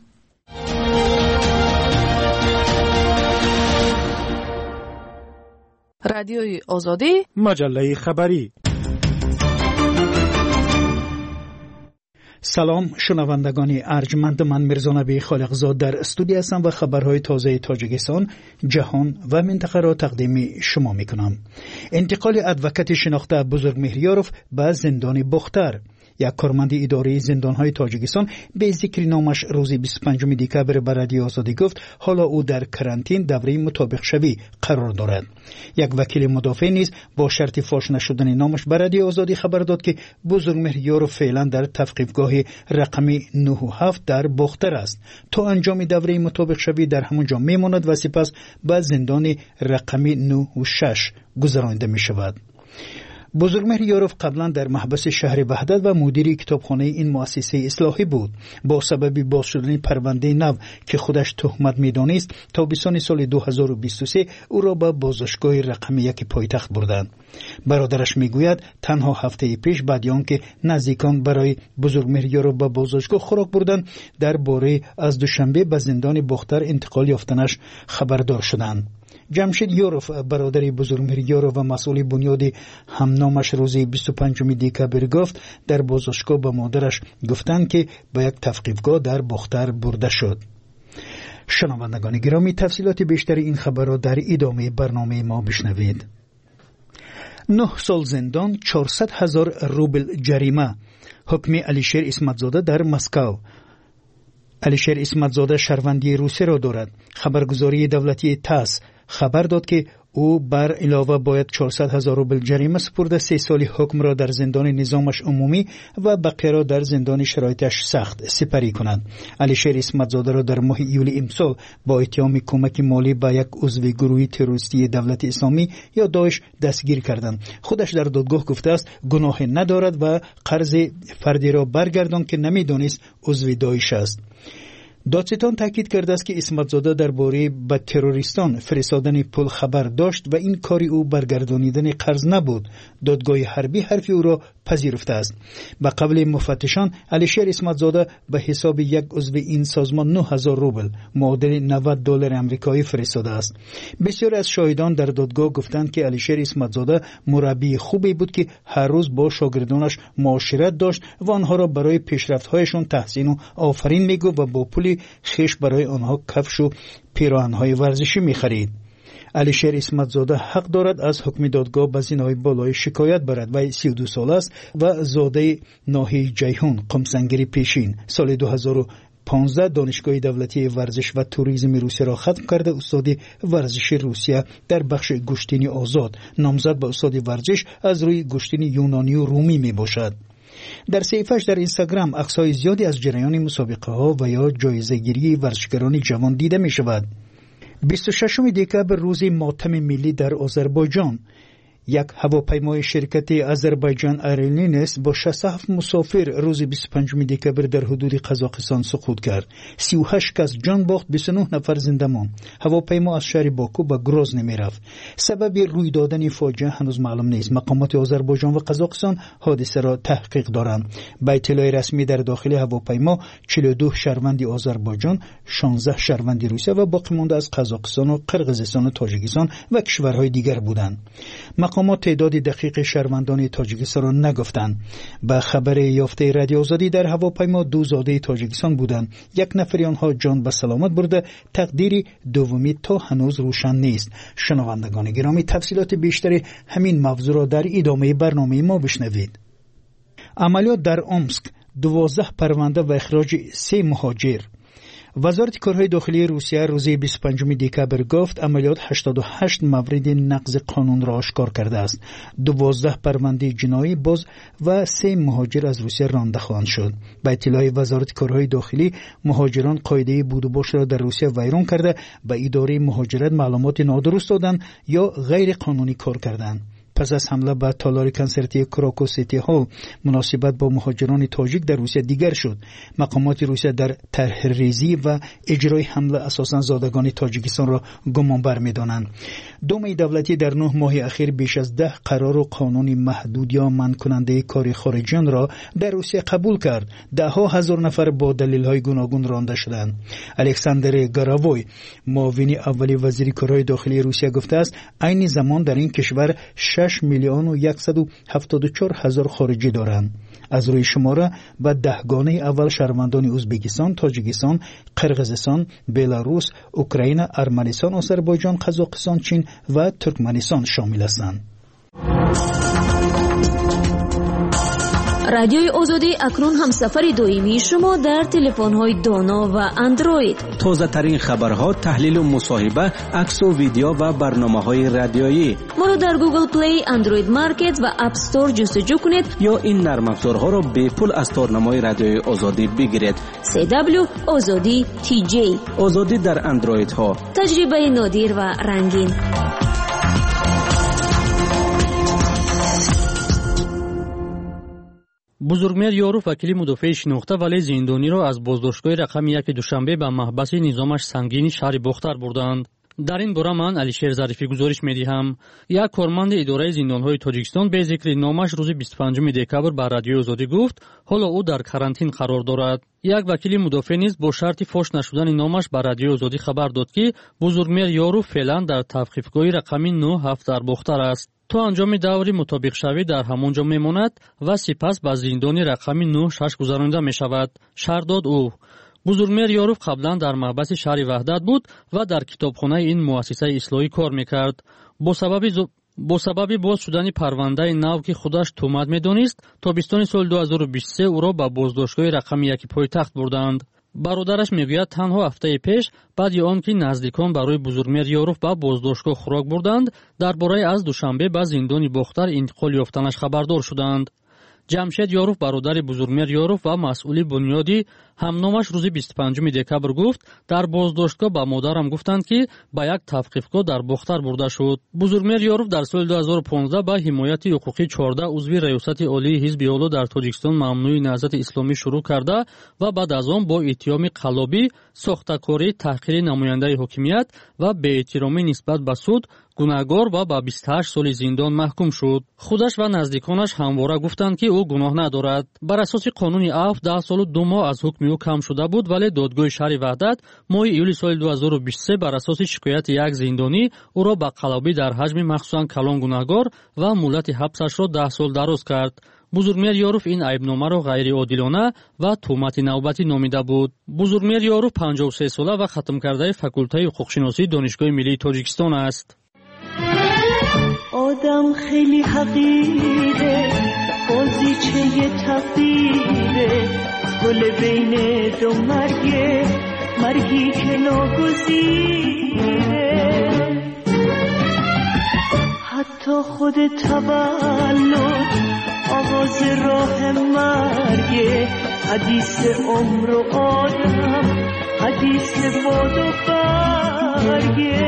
رادیوی آزادی، مجله خبری. سلام شنوندگان ارجمند، من میرزا نبی خالقزاد در استودیو هستم و خبرهای تازه تاجیکستان، جهان و منطقه را تقدیم شما میکنم. انتقال ادوکت شناخته بزرگ مهریاروف به زندان بختر. یک کارمند اداره زندان‌های تاجیکستان به ذکر نامش روز بیست و پنجم دکبر به رادیو آزادی گفت حالا او در کرانتین دوره مطابق شوی قرار دارد. یک وکیل مدافع نیز با شرط فاش نشدن نامش به رادیو آزادی خبر داد که بزرگ مهریار فعلا در تفقیفگاه رقمی نه و هفت در بختر است. تا انجام دوره مطابق شوی در همونجا میماند و سپس به زندان رقمی نه و شش گذرانده می شود. بزرگمهر یاروف قبلا در محبس شهر وحدت و مدیر کتابخانه این مؤسسه اصلاحی بود. با سبب باز شدن پرونده نو که خودش تهمت می‌دانست تابستان سال دو هزار و بیست و سه او را به بازداشتگاه رقم یک پایتخت بردند. برادرش میگوید تنها هفته پیش بعد آنکه نزدیکان برای بزرگمهر یاروف به بازداشتگاه خوراک بردند درباره از دوشنبه به زندان بختر انتقال یافتنش خبردار شدند. جمشید یاروف برادر بزرگمهر یاروف و مسئول بنیاد همنامش روز بیست و پنجم دکبر گفت در بازداشتگاه به مادرش گفتند که به یک تفقیفگاه در بختر برده شد. شنوندگان گرامی، تفصیلات بیشتر این خبر را در ادامه برنامه ما بشنوید. نه سال زندان، چهارصد هزار روبل جریمه. حکم علیشیر اسمتزاده در مسکو. علیشیر اسمتزاده شهروندی روسیه را دارد. خبرگزاری دولتی تاس خبر داد که او بر علاوه باید چهارصد هزار روبل جریمه سپرده، سه سال حکم را در زندان نظامش عمومی و بقیه را در زندان شرایطش سخت سپری کنند. علیشیر اسمتزاده را در ماه یولی امسال با اتهام کمک مالی به یک عضو گروه تروریستی دولت اسلامی یا داعش دستگیر کردند. خودش در دادگاه گفته است گناه ندارد و قرض فردی را برگردان که نمیدانست عضو داعش است. دادستان تاکید کرده است که اسمت‌زاده درباره به تروریستان فرستادن پول خبر داشت و این کاری او برگردانیدن قرض نبود. دادگاه حربی حرف او را پذیرفته است. به قول مفتشان علیشیر اسمت‌زاده به حساب یک عضو این سازمان نه هزار روبل معادل نود دلار آمریکایی فرستاده است. بسیار از شاهدان در دادگاه گفتند که علیشیر اسمت‌زاده مربی خوبی بود که هر روز با شاگردانش معاشرت داشت و آنها را برای پیشرفت‌هایشان تحسین و آفرین میگفت و با پول خیش برای آنها کفش و پیراهن‌های ورزشی می‌خرید. علیشیر اسمت‌زاده حق دارد از حکم دادگاه به زینای بالای شکایت برد. وی سی و دو ساله است و زاده ناحیه جیهون قمسنگری پیشین. سال دو هزار و پانزده دانشگاه دولتی ورزش و توریسم روسیه را ختم کرده. استاد ورزش روسیه در بخش گشتینی آزاد نامزد به استاد ورزش از روی گشتینی یونانی و رومی می باشد. در صفحه‌اش در اینستاگرام عکس‌های زیادی از جریان مسابقه‌ها و یا جایزه‌گیری ورزشکاران جوان دیده می‌شود. بیست و ششم دکبر روز ماتم ملی در آذربایجان. یک هواپیمای شرکت آذربایجان ایرلاینز با شصت و هفت مسافر روز بیست و پنجم دکبر در حدود قزاقستان سقوط کرد. سی و هشت کس جان باخت، بیست و نه نفر زنده ماند. هواپیما از شهر باکو به گروزن می‌رفت. سبب روی دادن فاجعه هنوز معلوم نیست. مقامات آذربایجان و قزاقستان حادثه را تحقیق دارند. به اطلاع رسمی در داخل هواپیما چهل و دو شهروند آذربایجان، شانزده شهروند روسیه و باقی مانده از قزاقستان و قرقیزستان و تاجیکستان و کشورهای دیگر بودند. مقامات تعداد دقیق شهروندان تاجیکستان را نگفتند. به خبر یافته رادیو آزادی در هواپیما دو زاده تاجیکستان بودند. یک نفر آنها جان به سلامت برده. تقدیر دومی تا هنوز روشن نیست. شنوندگان گرامی، تفصیلات بیشتر همین موضوع را در ادامه برنامه ما بشنوید. عملیات در امسک، دوازده پرونده و اخراج سه مهاجر. وزارت کارهای داخلی روسیه روز بیست و پنجم دکبر گفت عملیات هشتاد و هشت مورد نقض قانون را آشکار کرده است. دوازده پرونده جنایی باز و سه مهاجر از روسیه رانده خواهند شد. به اطلاع وزارت کارهای داخلی، مهاجران قاعده بود و باش را در روسیه ویران کرده به اداره مهاجرت معلومات نادرست دادند یا غیر قانونی کار کردند. پس از حمله به تالار کنسرتی کراکو سیتی هال مناسبت با مهاجران تاجیک در روسیه دیگر شد. مقامات روسیه در طرح ریزی و اجرای حمله اساساً زادگان تاجیکستان را گمانبر می‌دانند. دوم دولتی در نه ماه اخیر بیش از ده قرار و قانون محدود یا منع کننده کار خارجیان را در روسیه قبول کرد. ده ها هزار نفر با دلایل گوناگون رانده شدند. الکساندر گاراوی، معاون اولی وزیر کارهای داخلی روسیه گفته است عین زمان در این کشور شش میلیون و صد و هفتاد و چهار هزار خارجی دارند. از روی شماره به دهگانه اول شهروندان ازبکستان، تاجیکستان، قرقیزستان، بلاروس، اوکراین، ارمنستان، آذربایجان، قزاقستان، چین و ترکمنستان شامل هستند. رادیوی آزادی اکنون همسفر دائمی شما در تلفن‌های دانا و اندروید. تازه ترین خبرها، تحلیل و مصاحبه، عکس و ویدیو و برنامه‌های رادیویی. ما را در گوگل پلی، اندروید مارکت و اپ استور جستجو کنید یا این نرم افزارها را به پول از تارنمای رادیوی آزادی بگیرید. سی دبلیو آزادی تی جی. آزادی در اندروید ها. تجربه نادر و رنگین. бузургмер ёров вакили мудофаи шинохта вале зиндониро аз боздоштгоҳи рақами яки душанбе ба маҳбаси низомаш сангини шаҳри бохтар бурданд. дар ин бора ман алишер зарифӣ гузориш медиҳам. як корманди идораи зиндонҳои тоҷикистон бе зикри номаш рӯзи бисту панҷуми декабр ба радиои озодӣ гуфт ҳоло ӯ дар карантин қарор дорад. як вакили мудофеъ низ бо шарти фош нашудани номаш ба радиои озодӣ хабар дод ки бузургмер ёров феълан дар тавқифгоҳи рақами нӯ ҳафт дар бохтар аст. то анҷоми даври мутобиқшавӣ дар ҳамон ҷо мемонад ва сипас ба зиндони рақами нӯ шаш гузаронида мешавад, шаҳр дод ӯ. бузургмер ёров қаблан дар маҳбаси шаҳри ваҳдат буд ва дар китобхонаи ин муассисаи ислоҳӣ кор мекард. бо сабаби бо сабаби боз шудани парвандаи нав ки худаш тӯҳмат медонист, тобистони соли ду ҳазору бисту се ӯро ба боздоштгоҳи рақами яки пойтахт бурданд. бародараш мегӯяд танҳо ҳафтаи пеш баъди он ки наздикон барои бузургмер ёров ба боздоштгоҳ хӯрок бурданд, дар бораи аз душанбе ба зиндони бохтар интиқол ёфтанаш хабардор шуданд. ҷамшед Ёруф бародари Бузургмер Ёруф ва масъули бунёдӣ ҳамномаш рӯзи бисту панҷуми декабр гуфт, дар боздоштгоҳ ба модарам гуфтанд, ки ба як тавқифгоҳ дар Бухтар бурда шуд. Бузургмер Ёруф дар соли ду ҳазору понздаҳ ба ҳимояти ҳуқуқи чордаҳ узви раёсати олии ҳизби Оло дар Тоҷикистон мамнӯи Наҳзати Исломӣ шурӯъ карда ва баъд аз он бо иттиҳоми қаллобӣ, сохтакорӣ, таҳқири намояндаи ҳокимият ва беэҳтиромӣ нисбат ба суд гунаҳгор ва ба бисту ҳашт соли зиндон маҳкум шуд. Худаш ва наздиконаш ҳамвора гуфтанд, ки ӯ гуноҳ надорад. Бар асоси қонуни Аф даҳ солу ду моҳ аз ҳукми ӯ кам шуда буд, вале додгоҳи шаҳри Ваҳдат моҳи июли соли ду ҳазору бисту се бар асоси шикояти як зиндонӣ ӯро ба қаллобӣ дар ҳаҷми махсусан калон гунаҳгор ва муддати ҳабсашро даҳ сол дароз кард. Бузургмер Ёруф ин айбномаро ғайриодилона ва тӯҳмати навбатӣ номида буд. Бузургмер Ёруф панҷоҳу се сола ва хатмкардаи факултаи ҳуқуқшиносии Донишгоҳи Миллии Тоҷикистон аст. آدم خیلی حقیره بازیچه تقدیره گل بین دو مرگه مرگی که ناگزیره حتی خود تولد آغاز راه مرگه حدیث عمر و آدم حدیث باد و برگه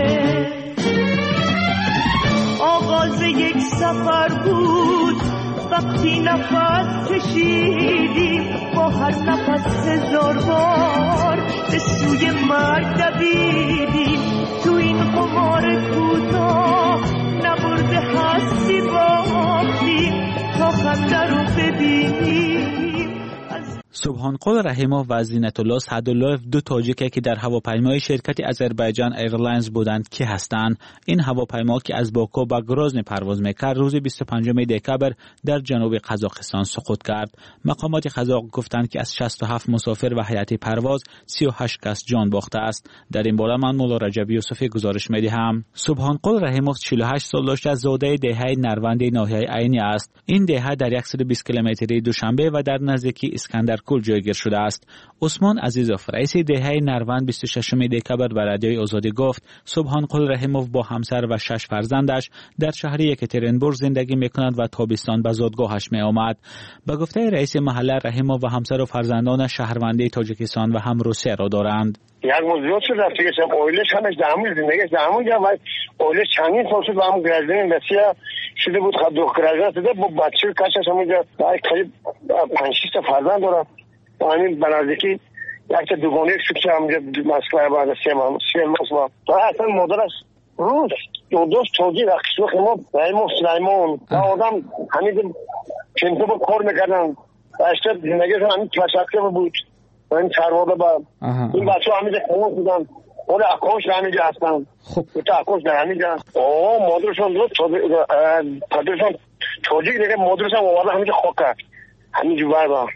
آغاز یک سفر بود وقتی نفس کشیدیم با هر نفس هزار بار به سوی مرگ دویدیم تو این قمار کوتاه نبرده هستی باختیم تا خنده رو ببینیم. سبحانقل رحیموف و زینت الله سعداللهف دو تاجیکه که در هواپیمای شرکت آذربایجان ایرلاینز بودند که هستند. این هواپیما که از باکو به گرازن پرواز میکرد روز بیست و پنجم دکبر در جنوب قزاقستان سقوط کرد. مقامات قزاق گفتند که از شصت و هفت مسافر و هیئت پرواز سی و هشت کس جان باخته است. در این باره من مولا رجب یوسفی گزارش میدهم. سبحانقل رحیموف چهل و هشت سال داشته، زاده دهه نروند ناحیه عینی است. این دهه در صد و بیست کیلومتری دوشنبه و در نزدیکی اسکندر کل جایگیر شده است. عثمان عزیزوف رئیس دهه نروند بیست و ششم دکبر به رادیوی آزادی گفت سبحانقل رحیموف با همسر و شش فرزندش در شهر یکاترینبورگ زندگی میکند و تابستان به زادگاهش می آمد. به گفته رئیس محله رحیموف و همسر و فرزندان شهروندی تاجیکستان و هم روسیه را دارند. یک موضوع شد رفته که سم اویلش همش دامون زندگیش دامون جا و اویلش چندین سال شد با هم گرزدن بسیار شده بود خب دو گرزدن شده با بچه کشش همونجا باید قریب پنج شش تا فرزند دارم و همین بنازدیکی یک تا دوگانه شد که همونجا مسکله بعد سیم هم سیم ماست و تا اصلا مادرش روز دو دوست توجی و قسمه ما رحیموف سلیمان و آدم همین چنطه با کار میکردن و اشتر زندگیش همین تشکر بود و این چرواده با این بچه ها همیده خونه بودن اون اکاش در همیده هستن تا اکاش در همیده هست آه مادرشان درست پدرشان توجیه دیگه مادرشان آورده همیده خواه کرد همیده برده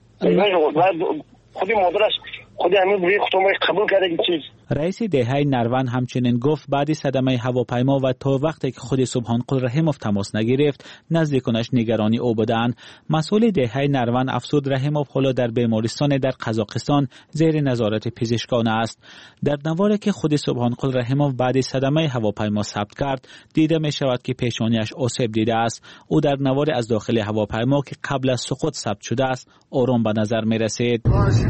خودی مادرش خودی همین بوی خودمش قبول کرده که چیز. رئیس دهه نروند همچنین گفت بعد صدمه هواپیما و تا وقتی که خود سبحانقل رحیموف تماس نگرفت نزدیکانش نگرانی او بودند. مسئول دهه نروند افسود رحیموف حالا در بیمارستان در قزاقستان زیر نظارت پزشکان است. در نواری که خود سبحانقل رحیموف بعد صدمه هواپیما ثبت کرد دیده می شود که پیشانیش آسیب دیده است. او در نواری از داخل هواپیما که قبل از سقوط ثبت شده است آرام به نظر می رسید.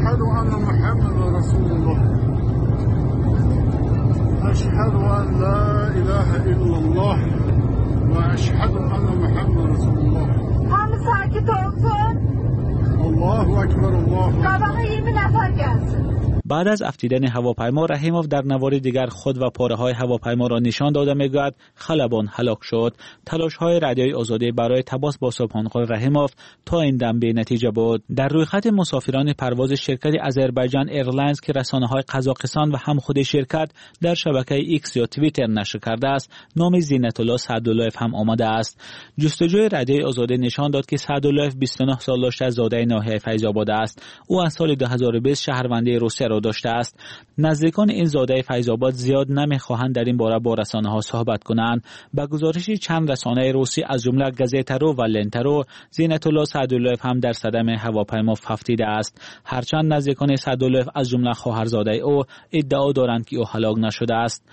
أشهد أن لا إله إلا الله وأشهد أن محمد رسول الله. هم ساكت olsun. الله أكبر الله. Sabaha yirmi نفر gelsin. بعد از افتیدن هواپیما رحیموف در نوار دیگر خود و پاره های هواپیما را نشان داده میگوید خلبان هلاک شد. تلاش های رادیوی آزادی برای تماس با سبحانقل رحیموف تا این دم بی نتیجه بود. در روی خط مسافران پرواز شرکت آذربایجان ایرلاینز که رسانه های قزاقستان و هم خود شرکت در شبکه ایکس یا توییتر نشر کرده است نام زینت الله سعداللهف هم آمده است. جستجوی رادیوی آزادی نشان داد که سعداللهف بیست و نه سال داشته، زاده ناحیه فیض آباد است. او از سال دو هزار و بیست شهروندی روسیه را داشته است. نزدیکان این زاده فیض آباد زیاد نمیخواهند در این باره با رسانه ها صحبت کنند. به گزارش چند رسانه روسی از جمله گزیترو و لنترو زینت الله سعداللهف هم در صدمه هواپیما افتیده است. هرچند نزدیکان سعداللهف از جمله خواهرزاده او ادعا دارند که او هلاک نشده است.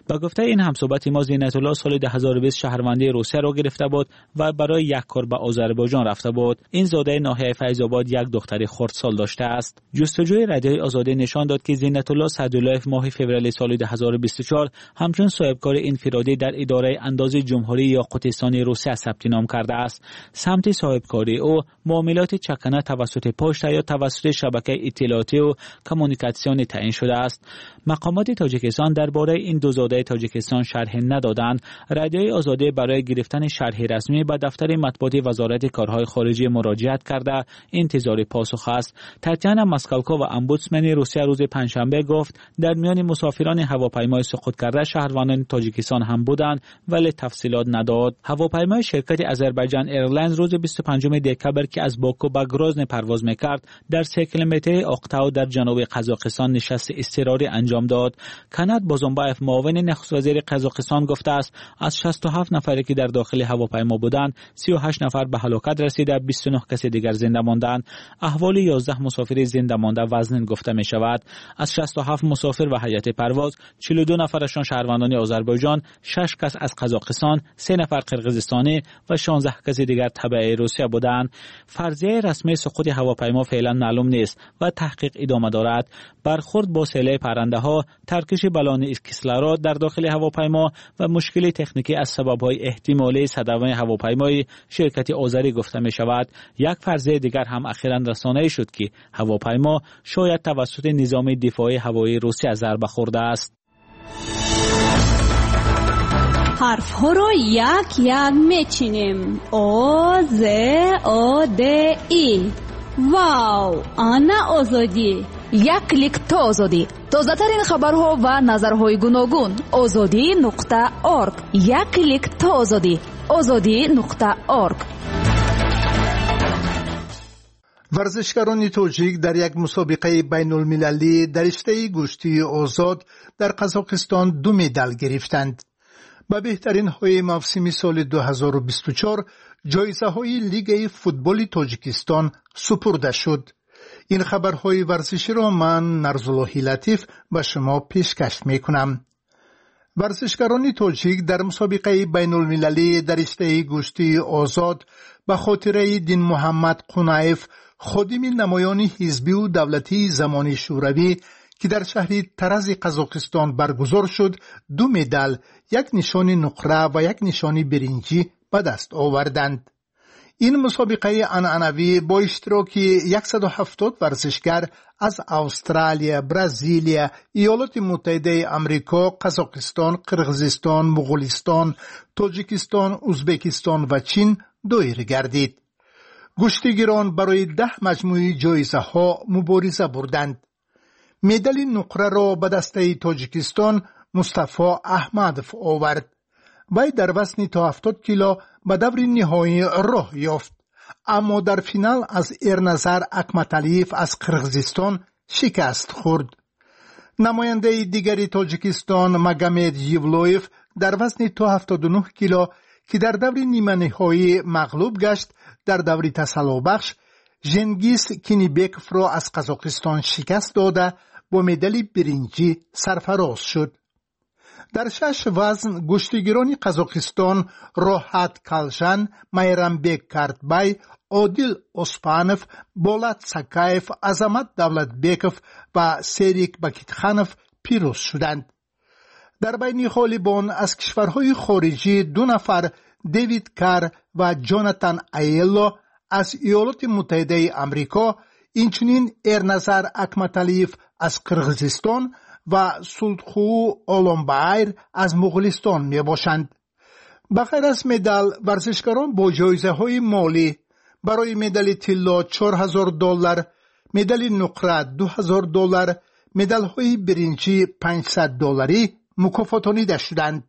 با گفته این همصحبت ما، زینت الله سال دو هزار و بیست شهروندی روسیه را گرفته بود و برای یک کار به آذربایجان رفته بود. این زاده ناحیه فیض آباد یک دختر خردسال داشته است. جستجوی رادیوی آزادی نشان داد که زینت الله سعدالله ماه فوریه سال دو هزار و بیست و چهار همچون صاحبکار انفرادی در اداره انداز جمهوری یا قطستان روسیه ثبت نام کرده است. سمت صاحبکاری او معاملات چکنه توسط پشت یا توسط شبکه اطلاعاتی و کمونیکاسیون تعیین شده است. مقامات تاجیکستان درباره این دو زاده تاجیکستان شرح ندادند. رادیوی آزادی برای گرفتن شرح رسمی به دفتر مطبوعات وزارت کارهای خارجه مراجعت کرده انتظار پاسخ است. تاتیانا ماسکالکو و امبودسمن روسیه روز پنجشنبه گفت در میان مسافران هواپیمای سقوط کرده شهروندان تاجیکستان هم بودند ولی تفصیلات نداد. هواپیمای شرکت آذربایجان ایرلاینز روز بیست و پنجم دکبر که از باکو به گروزن پرواز میکرد در سه کیلومتری اقتاو در جنوب قزاقستان نشست اضطراری انجام داد. کنات بازمبایف معاون نخست وزیر قزاقستان گفته است از شصت و هفت نفری که در داخل هواپیما بودند سی و هشت نفر به هلاکت رسیده، بیست و نه کس دیگر زنده ماندند. احوال یازده مسافر زنده مانده وزن گفته می شود. از شصت و هفت مسافر و هیئت پرواز چهل و دو نفرشان شهروندان آذربایجان، شش کس از قزاقستان، سه نفر قرقیزستانی و شانزده کس دیگر تبع روسیه بودند. فرضیه رسمی سقوط هواپیما فعلا معلوم نیست و تحقیق ادامه دارد. برخورد با سیل پرنده ها، ترکش بالون کیسلارود در داخل هواپیما و مشکل تکنیکی از سبب‌های احتمالی صدمه هواپیمای شرکت آذری گفته می شود. یک فرضیه دیگر هم اخیراً رسانه‌ای شد که هواپیما شاید توسط نظام دفاعی هوایی روسیه ضربه خورده است. حرف ها رو یک یک میچینیم. او ز او د ای. واو، آنا آزادی. یک کلیک تا آزادی. تازه ترین خبرها و نظرهای گوناگون. آزادی نقطه اورگ. یک کلیک تا آزادی. آزادی نقطه اورگ. ورزشکاران تاجیک در یک مسابقه بین المللی در رشته گشتی آزاد در قزاقستان دو مدال گرفتند. با بهترین های موسم سال دو هزار و بیست و چهار جایزه های لیگ فوتبال تاجیکستان سپرده شد. این خبرهای ورزشی را من نرزالله لطیف به شما پیشکش می کنم. ورزشکاران تاجیک در مسابقه بین المللی در رشته گشتی آزاد به خاطر دین محمد قنایف، خادم نمایان حزبی و دولتی زمان شوروی که در شهر ترز قزاقستان برگزار شد، دو مدال، یک نشان نقره و یک نشان برنجی به دست آوردند. این مسابقه عنعنوی با اشتراک صد و هفتاد ورزشگر از استرالیا، برزیلیا، ایالات متحده آمریکا، قزاقستان، قرقیزستان، مغولستان، تاجیکستان، ازبکستان و چین دایر گردید. گشتیگیران برای ده مجموعه جایزه ها مبارزه بردند. مدال نقره را به دسته تاجیکستان مصطفی احمدов آورد. وی در وزن تا هفتاد کیلو به دور نهایی راه یافت، اما در فینال از ایرنظر اکمتالیف از قرقیزستان شکست خورد. نماینده دیگری تاجیکستان مگامد یولویف در وزن تا هفتاد و نه کیلو که در دور نیمه نهایی مغلوب گشت، در دور تسلابخش ژنگیز کینیبکوف را از قزاقستان شکست داده با مدال برنجی سرفراز شد. در شش وزن گشتیگیران قزاقستان راحت کالجان، میرامبек کارتبای، عادل اسپانов، بولات ساکایف، عظمت دولتبекov و سریک بکیتخانov پیروز شدند. در بین غالبان از کشورهای خارجی دو نفر، دیوید کار و جوناتان ایلو از ایالات متحده آمریکا، اینچنین ایرنظر اکمتالیف از قرقیزستان و سولتخو اولمبایر از مغولستان می باشند. بغیر از مدال، ورزشکاران با جایزه های مالی برای مدال طلا چهار هزار دلار، مدال نقره دو هزار دلار، مدال های برنجی پانصد دلاری مکافاتانیده شدند.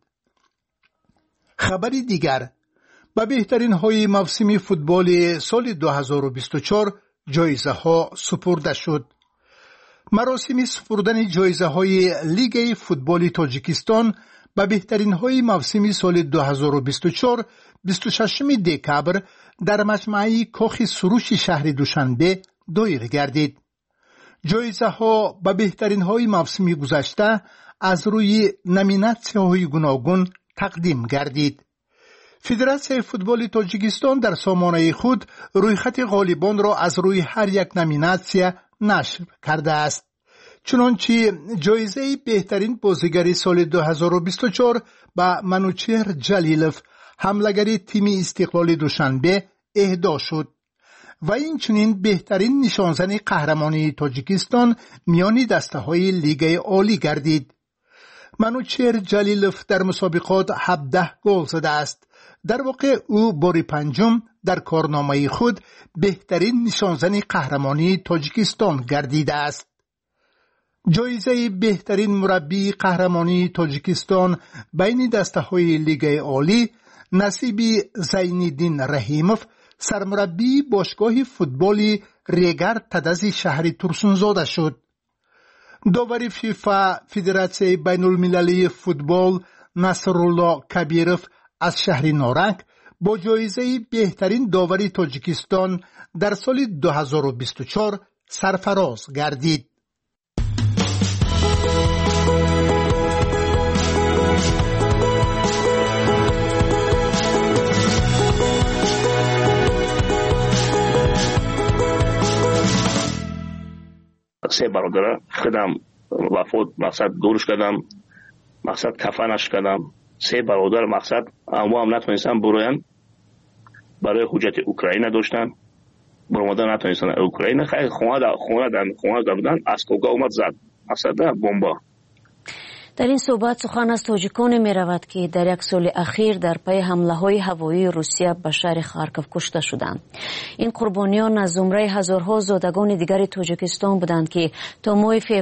خبری دیگر، با بهترین های موسم فوتبال سال دو هزار و بیست و چهار جایزه ها سپرده شد. مراسم سپردن جایزه های لیگ فوتبال تاجیکستان با بهترین های موسم سال دو هزار و بیست و چهار بیست و ششم دکبر در مجمع کاخ سروش شهر دوشنبه دایر گردید. جایزه ها با بهترین های موسم گذشته از روی نامیناسی‌های گوناگون تقدیم گردید. فدراسیون فوتبال تاجیکستان در سامانه خود رویخط غالبان را از روی هر یک نامیناسیون نشر کرده است. چنانچه جایزه بهترین بازیگر سال دو هزار و بیست و چهار به منوچهر جلیلوف حمله‌گر تیم استقلال دوشنبه اهدا شد و این چنین بهترین نشانزن قهرمانی تاجیکستان میان دسته‌های لیگ عالی گردید. منوچهر جلیلوف در مسابقات هفده گل زده است. در واقع او بار پنجم در کارنامه خود بهترین نشانزن قهرمانی تاجیکستان گردیده است. جایزه بهترین مربی قهرمانی تاجیکستان بین دسته‌های لیگ عالی نصیب زینالدین رحیموف سرمربی باشگاه فوتبال ریگر تدز شهر ترسونزاده شد. داور فیفا فدراسیون بین المللی فوتبال نصرالله کبیروف از شهر نارنگ با جایزه بهترین داور تاجیکستان در سال دو هزار و بیست و چهار سرفراز گردید. سه برادر خودم وفات مقصد دورش کردم، مقصد کفنش کردم. سه برادر مقصد اما هم نتونستن بروین، برای حجت اوکراین داشتن، برمادن نتونستن اوکراین. خیلی خونه دا خونه دا خونه دا بودن، از کوگا اومد زد مقصد بمبا. در این صحبت سخن از تاجیکان می رود که در یک سال اخیر در پی حمله های هوایی روسیه به شهر خارکوف کشته شدند. این قربانیان از زمره هزارها زادگان دیگر تاجیکستان بودند که تا ماه